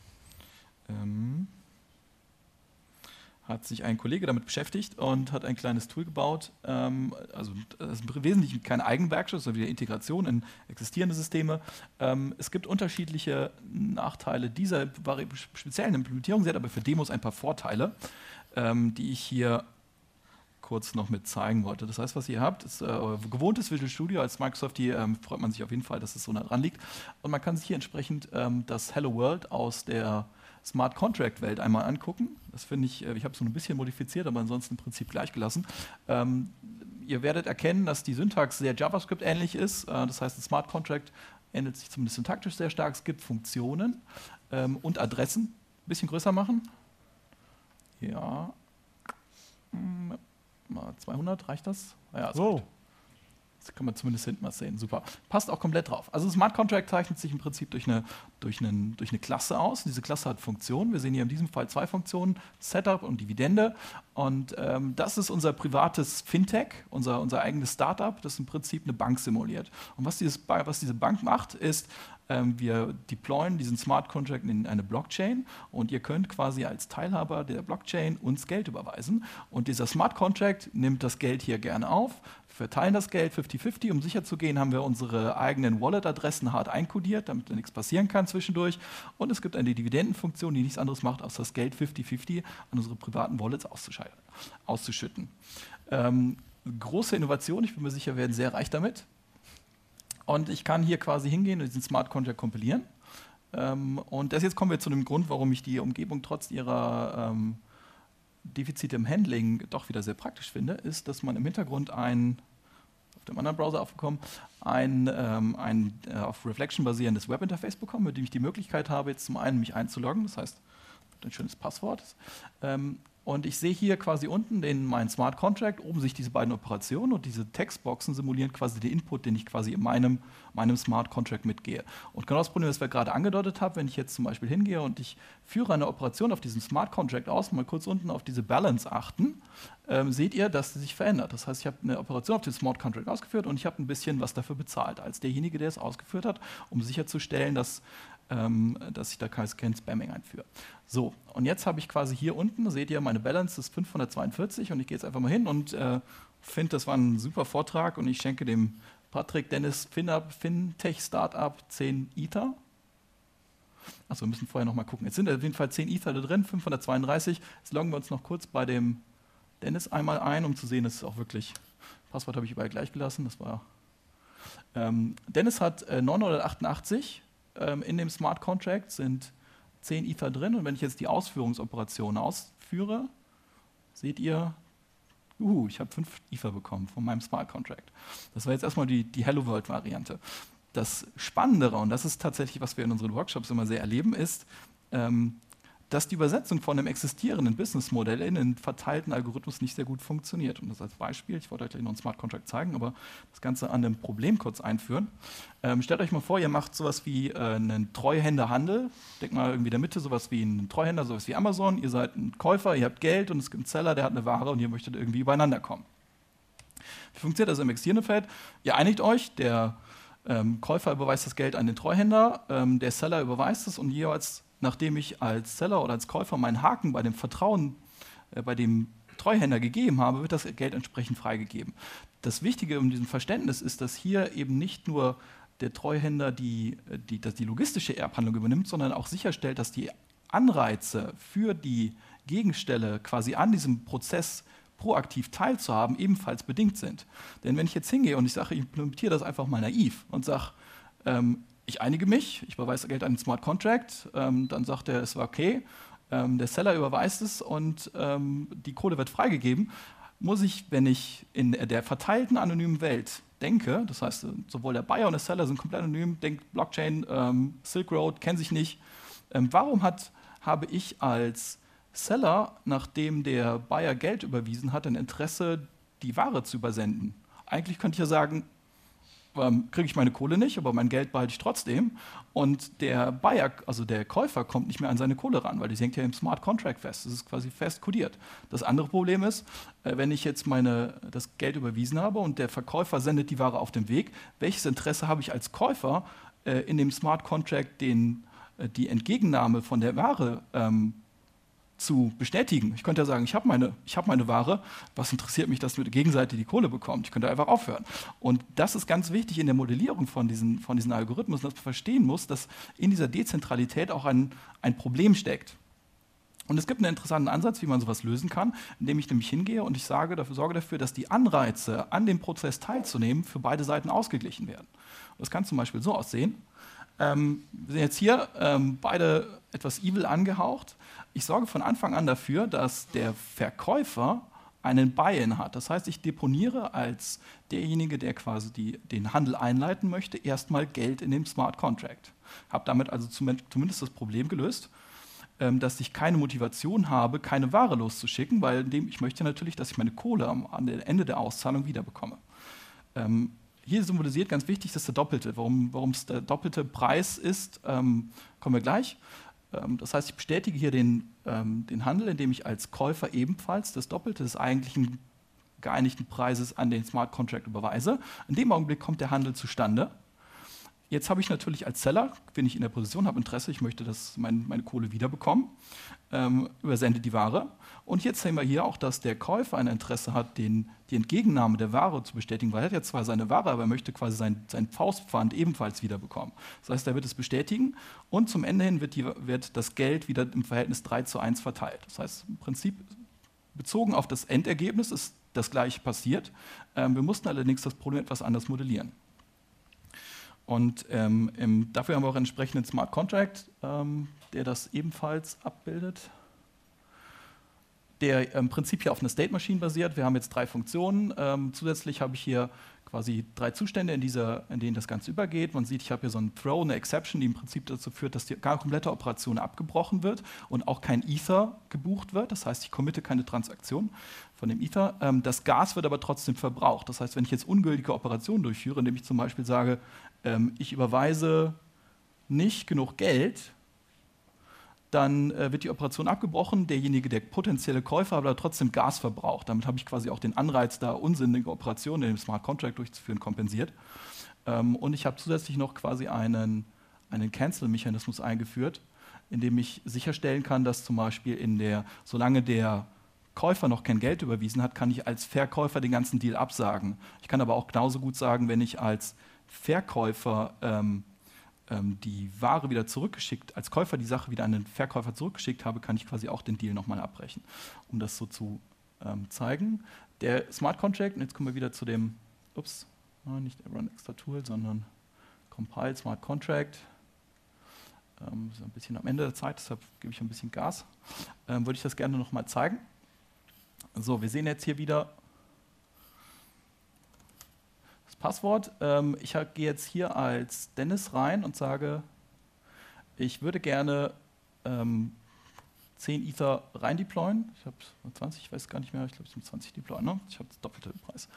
Hat sich ein Kollege damit beschäftigt und hat ein kleines Tool gebaut. Also das ist im Wesentlichen kein Eigenwerkstück, sondern wieder Integration in existierende Systeme. Es gibt unterschiedliche Nachteile dieser speziellen Implementierung. Sie hat aber für Demos ein paar Vorteile, die ich hier kurz noch mit zeigen wollte. Das heißt, was ihr habt, ist gewohntes Visual Studio als Microsoft, die freut man sich auf jeden Fall, dass es so nah dran liegt. Und man kann sich hier entsprechend das Hello World aus der Smart Contract Welt einmal angucken. Das finde ich habe es so ein bisschen modifiziert, aber ansonsten im Prinzip gleich gelassen. Ihr werdet erkennen, dass die Syntax sehr JavaScript ähnlich ist. Das heißt, ein Smart Contract ändert sich zumindest syntaktisch sehr stark. Es gibt Funktionen und Adressen. Ein bisschen größer machen. Ja. Mal 200, reicht das? Ja, so. Das kann man zumindest hinten mal sehen. Super. Passt auch komplett drauf. Also Smart Contract zeichnet sich im Prinzip durch eine Klasse aus. Diese Klasse hat Funktionen. Wir sehen hier in diesem Fall 2 Funktionen, Setup und Dividende. Und das ist unser privates Fintech, unser eigenes Startup, das im Prinzip eine Bank simuliert. Und was diese Bank macht, ist, wir deployen diesen Smart Contract in eine Blockchain und ihr könnt quasi als Teilhaber der Blockchain uns Geld überweisen. Und dieser Smart Contract nimmt das Geld hier gerne auf, verteilen das Geld 50-50. Um sicher zu gehen, haben wir unsere eigenen Wallet-Adressen hart einkodiert, damit da nichts passieren kann zwischendurch. Und es gibt eine Dividendenfunktion, die nichts anderes macht, als das Geld 50-50 an unsere privaten Wallets auszuschütten. Große Innovation, ich bin mir sicher, wir werden sehr reich damit. Und ich kann hier quasi hingehen und diesen Smart Contract kompilieren. Und jetzt kommen wir zu dem Grund, warum ich die Umgebung trotz ihrer Defizite im Handling doch wieder sehr praktisch finde, ist, dass man im Hintergrund auf dem anderen Browser aufgekommen, ein auf Reflection basierendes Webinterface bekommen, mit dem ich die Möglichkeit habe, jetzt zum einen mich einzuloggen, das heißt ein schönes Passwort. Und ich sehe hier quasi unten meinen Smart Contract, oben sich diese beiden Operationen und diese Textboxen simulieren quasi den Input, den ich quasi in meinem Smart Contract mitgehe. Und genau das Problem, das wir gerade angedeutet haben, wenn ich jetzt zum Beispiel hingehe und ich führe eine Operation auf diesem Smart Contract aus, mal kurz unten auf diese Balance achten, seht ihr, dass sie sich verändert. Das heißt, ich habe eine Operation auf den Smart Contract ausgeführt und ich habe ein bisschen was dafür bezahlt, als derjenige, der es ausgeführt hat, um sicherzustellen, dass ich da kein Spamming einführe. So, und jetzt habe ich quasi hier unten, seht ihr, meine Balance ist 542 und ich gehe jetzt einfach mal hin und finde, das war ein super Vortrag und ich schenke dem Patrick Dennis Fintech Startup 10 Ether. Achso, wir müssen vorher noch mal gucken. Jetzt sind auf jeden Fall 10 Ether da drin, 532. Jetzt loggen wir uns noch kurz bei dem Dennis einmal ein, um zu sehen, dass es auch wirklich, Passwort habe ich überall gleich gelassen, das war Dennis hat 988 in dem Smart Contract sind 10 Ether drin und wenn ich jetzt die Ausführungsoperation ausführe, seht ihr, ich habe 5 Ether bekommen von meinem Smart Contract. Das war jetzt erstmal die Hello World Variante. Das Spannendere, und das ist tatsächlich, was wir in unseren Workshops immer sehr erleben, ist, dass die Übersetzung von einem existierenden Businessmodell in einen verteilten Algorithmus nicht sehr gut funktioniert. Und das als Beispiel, ich wollte euch gleich noch einen Smart Contract zeigen, aber das Ganze an einem Problem kurz einführen. Stellt euch mal vor, ihr macht sowas wie einen Treuhänderhandel. Denkt mal irgendwie in der Mitte, sowas wie ein Treuhänder, sowas wie Amazon. Ihr seid ein Käufer, ihr habt Geld und es gibt einen Seller, der hat eine Ware und ihr möchtet irgendwie übereinander kommen. Wie funktioniert das im existierenden Feld? Ihr einigt euch, der Käufer überweist das Geld an den Treuhänder, der Seller überweist es und jeweils nachdem ich als Seller oder als Käufer meinen Haken bei dem Vertrauen bei dem Treuhänder gegeben habe, wird das Geld entsprechend freigegeben. Das Wichtige in diesem Verständnis ist, dass hier eben nicht nur der Treuhänder die logistische Erbhandlung übernimmt, sondern auch sicherstellt, dass die Anreize für die Gegenstelle quasi an diesem Prozess proaktiv teilzuhaben, ebenfalls bedingt sind. Denn wenn ich jetzt hingehe und ich sage, ich implementiere das einfach mal naiv und sage, ich einige mich, ich überweise Geld an den Smart Contract, dann sagt er, es war okay, der Seller überweist es und die Kohle wird freigegeben, muss ich, wenn ich in der verteilten anonymen Welt denke, das heißt, sowohl der Buyer und der Seller sind komplett anonym, denkt Blockchain, Silk Road, kennen sich nicht, warum habe ich als Seller, nachdem der Buyer Geld überwiesen hat, ein Interesse, die Ware zu übersenden? Eigentlich könnte ich ja sagen, kriege ich meine Kohle nicht, aber mein Geld behalte ich trotzdem. Und der Buyer, also der Käufer, kommt nicht mehr an seine Kohle ran, weil die hängt ja im Smart Contract fest. Das ist quasi fest kodiert. Das andere Problem ist, wenn ich jetzt das Geld überwiesen habe und der Verkäufer sendet die Ware auf den Weg, welches Interesse habe ich als Käufer in dem Smart Contract, die Entgegennahme von der Ware zu bestätigen? Ich könnte ja sagen, ich habe meine Ware, was interessiert mich, dass die Gegenseite die Kohle bekommt? Ich könnte einfach aufhören. Und das ist ganz wichtig in der Modellierung von diesen Algorithmen, dass man verstehen muss, dass in dieser Dezentralität auch ein Problem steckt. Und es gibt einen interessanten Ansatz, wie man sowas lösen kann, indem ich nämlich hingehe und ich sorge dafür, dass die Anreize, an dem Prozess teilzunehmen, für beide Seiten ausgeglichen werden. Das kann zum Beispiel so aussehen. Wir sind jetzt hier beide etwas evil angehaucht. Ich sorge von Anfang an dafür, dass der Verkäufer einen Buy-in hat. Das heißt, ich deponiere als derjenige, der quasi den Handel einleiten möchte, erstmal Geld in dem Smart Contract. Habe damit also zumindest das Problem gelöst, dass ich keine Motivation habe, keine Ware loszuschicken, weil ich möchte natürlich, dass ich meine Kohle am Ende der Auszahlung wiederbekomme. hier symbolisiert, ganz wichtig, das ist der Doppelte. Warum es der doppelte Preis ist, kommen wir gleich. Das heißt, ich bestätige hier den Handel, indem ich als Käufer ebenfalls das Doppelte des eigentlichen geeinigten Preises an den Smart Contract überweise. In dem Augenblick kommt der Handel zustande. Jetzt habe ich natürlich als Seller, bin ich in der Position, habe Interesse, ich möchte meine Kohle wiederbekommen, übersende die Ware. Und jetzt sehen wir hier auch, dass der Käufer ein Interesse hat, die Entgegennahme der Ware zu bestätigen, weil er hat ja zwar seine Ware, aber er möchte quasi sein Faustpfand ebenfalls wiederbekommen. Das heißt, er wird es bestätigen und zum Ende hin wird das Geld wieder im Verhältnis 3:1 verteilt. Das heißt, im Prinzip bezogen auf das Endergebnis ist das Gleiche passiert. Wir mussten allerdings das Problem etwas anders modellieren. Und dafür haben wir auch einen entsprechenden Smart Contract, der das ebenfalls abbildet, der im Prinzip hier auf einer State Machine basiert. Wir haben jetzt 3 Funktionen. Zusätzlich habe ich hier quasi 3 Zustände, in denen das Ganze übergeht. Man sieht, ich habe hier so einen Throw, eine Exception, die im Prinzip dazu führt, dass die komplette Operation abgebrochen wird und auch kein Ether gebucht wird. Das heißt, ich committe keine Transaktion von dem Ether. Das Gas wird aber trotzdem verbraucht. Das heißt, wenn ich jetzt ungültige Operationen durchführe, indem ich zum Beispiel sage, ich überweise nicht genug Geld, dann wird die Operation abgebrochen, derjenige, der potenzielle Käufer, aber trotzdem Gas verbraucht. Damit habe ich quasi auch den Anreiz, da unsinnige Operationen in dem Smart Contract durchzuführen, kompensiert. Und ich habe zusätzlich noch quasi einen Cancel-Mechanismus eingeführt, in dem ich sicherstellen kann, dass zum Beispiel solange der Käufer noch kein Geld überwiesen hat, kann ich als Verkäufer den ganzen Deal absagen. Ich kann aber auch genauso gut sagen, wenn ich als Verkäufer die Ware wieder zurückgeschickt, als Käufer die Sache wieder an den Verkäufer zurückgeschickt habe, kann ich quasi auch den Deal nochmal abbrechen, um das so zu zeigen. Der Smart Contract, und jetzt kommen wir wieder zu dem, nicht Run Extra Tool, sondern Compile Smart Contract. So ein bisschen am Ende der Zeit, deshalb gebe ich ein bisschen Gas. Würde ich das gerne nochmal zeigen. So, wir sehen jetzt hier wieder Passwort. Ich gehe jetzt hier als Dennis rein und sage, ich würde gerne 10 Ether rein deployen. Ich habe 20, ich weiß gar nicht mehr, ich glaube, es sind 20 deployen, ne? Ich habe das doppelte Preis.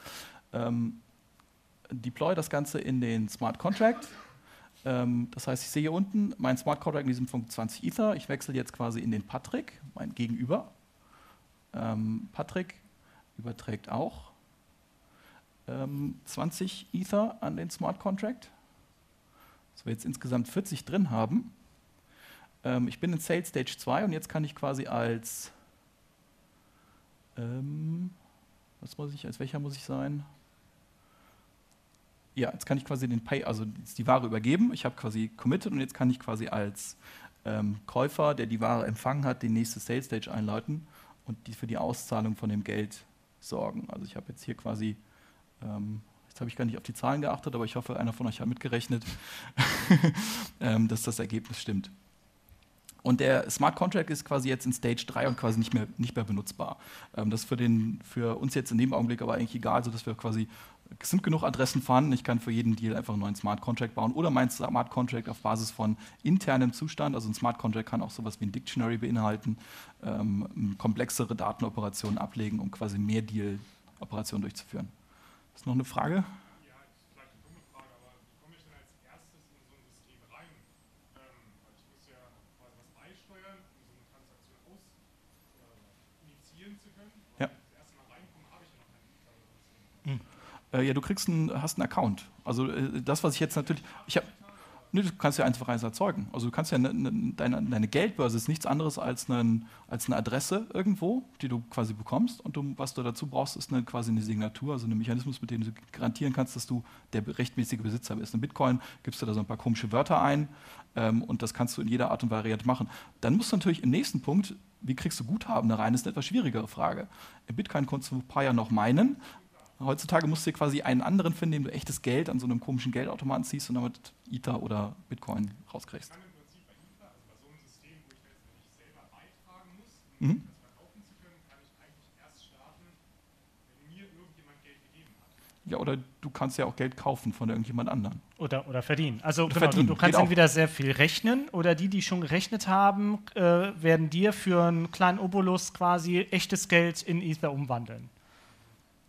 Deploy das Ganze in den Smart Contract. Das heißt, ich sehe hier unten mein Smart Contract in diesem Punkt 20 Ether. Ich wechsle jetzt quasi in den Patrick, mein Gegenüber. Patrick überträgt auch 20 Ether an den Smart Contract, dass wir jetzt insgesamt 40 drin haben. Ich bin in Sales Stage 2 und jetzt kann ich quasi als welcher muss ich sein? Ja, jetzt kann ich quasi die Ware übergeben. Ich habe quasi committed und jetzt kann ich quasi als Käufer, der die Ware empfangen hat, die nächste Sales Stage einläuten und für die Auszahlung von dem Geld sorgen. Also ich habe jetzt hier quasi jetzt habe ich gar nicht auf die Zahlen geachtet, aber ich hoffe, einer von euch hat mitgerechnet, dass das Ergebnis stimmt. Und der Smart Contract ist quasi jetzt in Stage 3 und quasi nicht mehr benutzbar. Das ist für uns jetzt in dem Augenblick aber eigentlich egal, sodass wir quasi, es sind genug Adressen vorhanden, ich kann für jeden Deal einfach einen neuen Smart Contract bauen oder mein Smart Contract auf Basis von internem Zustand, also ein Smart Contract kann auch sowas wie ein Dictionary beinhalten, komplexere Datenoperationen ablegen, um quasi mehr Deal-Operationen durchzuführen. Ist noch eine Frage? Ja, das ist vielleicht eine dumme Frage, aber wie komme ich denn als erstes in so ein System rein? Weil ich muss ja quasi was beisteuern, um so eine Transaktion initiieren zu können. Ja. Das erste Mal reinkommen, habe ich ja noch keinen. Ja, du hast einen Account. Also das, was ich jetzt natürlich... du kannst ja einfach eins erzeugen. Also du kannst ja deine Geldbörse ist nichts anderes als eine Adresse irgendwo, die du quasi bekommst. Und was du dazu brauchst, ist quasi eine Signatur, also ein Mechanismus, mit dem du garantieren kannst, dass du der rechtmäßige Besitzer bist. In Bitcoin gibst du da so ein paar komische Wörter ein und das kannst du in jeder Art und Variante machen. Dann musst du natürlich im nächsten Punkt, wie kriegst du Guthaben da rein, ist eine etwas schwierigere Frage. In Bitcoin konntest du ein paar Jahre noch meinen. Heutzutage musst du dir quasi einen anderen finden, dem du echtes Geld an so einem komischen Geldautomaten ziehst und damit Ether oder Bitcoin rauskriegst. Ich kann im Prinzip bei Ether, also bei so einem System, wo ich letztendlich selber beitragen muss, um das verkaufen zu können, kann ich eigentlich erst starten, wenn mir irgendjemand Geld gegeben hat. Ja, oder du kannst ja auch Geld kaufen von irgendjemand anderem. Oder verdienen. Also oder genau, verdienen. Du kannst entweder sehr viel rechnen oder die schon gerechnet haben, werden dir für einen kleinen Obolus quasi echtes Geld in Ether umwandeln.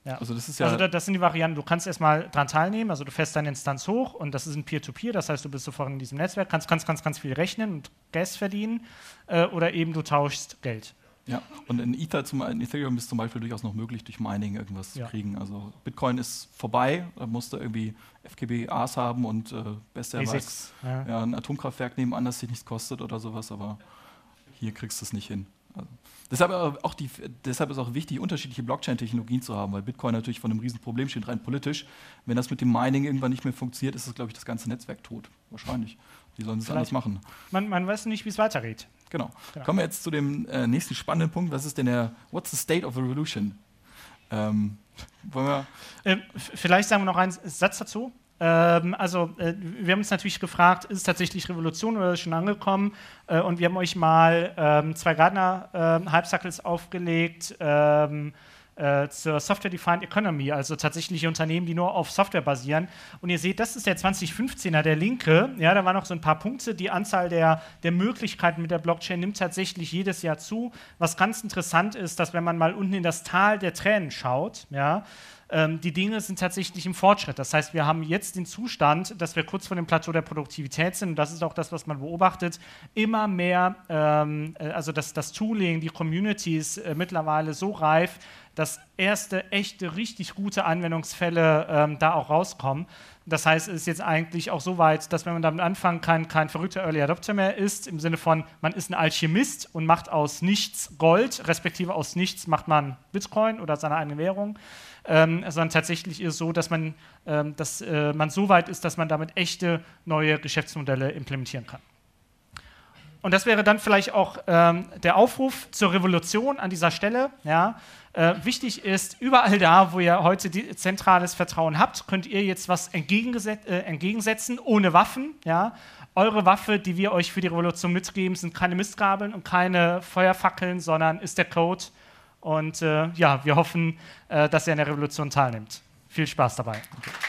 Ja. Also das ist ja. Also das sind die Varianten, du kannst erstmal dran teilnehmen, also du fährst deine Instanz hoch und das ist ein Peer-to-Peer, das heißt, du bist sofort in diesem Netzwerk, kannst ganz viel rechnen und Gas verdienen oder eben du tauschst Geld. Ja, und in Ethereum ist zum Beispiel durchaus noch möglich, durch Mining irgendwas zu kriegen. Also Bitcoin ist vorbei, da musst du irgendwie FKBAs haben und besserweise ein Atomkraftwerk nebenan, das dich nichts kostet oder sowas, aber hier kriegst du es nicht hin. Also, deshalb ist auch wichtig, unterschiedliche Blockchain-Technologien zu haben, weil Bitcoin natürlich vor einem riesen Problem steht, rein politisch. Wenn das mit dem Mining irgendwann nicht mehr funktioniert, ist das, glaube ich, das ganze Netzwerk tot. Wahrscheinlich. Die sollen es anders machen. Man weiß nicht, wie es weitergeht. Genau. Kommen wir jetzt zu dem nächsten spannenden Punkt. Was ist denn what's the state of the revolution? Wollen wir vielleicht sagen wir noch einen Satz dazu. Wir haben uns natürlich gefragt, ist es tatsächlich Revolution oder ist es schon angekommen? Und wir haben euch mal 2 Gartner-Hype-Cycles aufgelegt zur Software-Defined Economy, also tatsächlich Unternehmen, die nur auf Software basieren. Und ihr seht, das ist der 2015er, der linke. Ja, da waren noch so ein paar Punkte. Die Anzahl der Möglichkeiten mit der Blockchain nimmt tatsächlich jedes Jahr zu. Was ganz interessant ist, dass wenn man mal unten in das Tal der Tränen schaut, ja, die Dinge sind tatsächlich im Fortschritt. Das heißt, wir haben jetzt den Zustand, dass wir kurz vor dem Plateau der Produktivität sind. Und das ist auch das, was man beobachtet. Immer mehr, also das Tooling, die Communities mittlerweile so reif, dass erste, echte, richtig gute Anwendungsfälle da auch rauskommen. Das heißt, es ist jetzt eigentlich auch so weit, dass wenn man damit anfangen kann, kein verrückter Early Adopter mehr ist, im Sinne von, man ist ein Alchemist und macht aus nichts Gold, respektive aus nichts macht man Bitcoin oder seine eigene Währung, sondern tatsächlich ist es so, dass man so weit ist, dass man damit echte neue Geschäftsmodelle implementieren kann. Und das wäre dann vielleicht auch der Aufruf zur Revolution an dieser Stelle. Ja. Wichtig ist, überall da, wo ihr heute zentrales Vertrauen habt, könnt ihr jetzt was entgegensetzen, ohne Waffen. Ja. Eure Waffe, die wir euch für die Revolution mitgeben, sind keine Mistgabeln und keine Feuerfackeln, sondern ist der Code. Und wir hoffen, dass ihr an der Revolution teilnimmt. Viel Spaß dabei. Okay.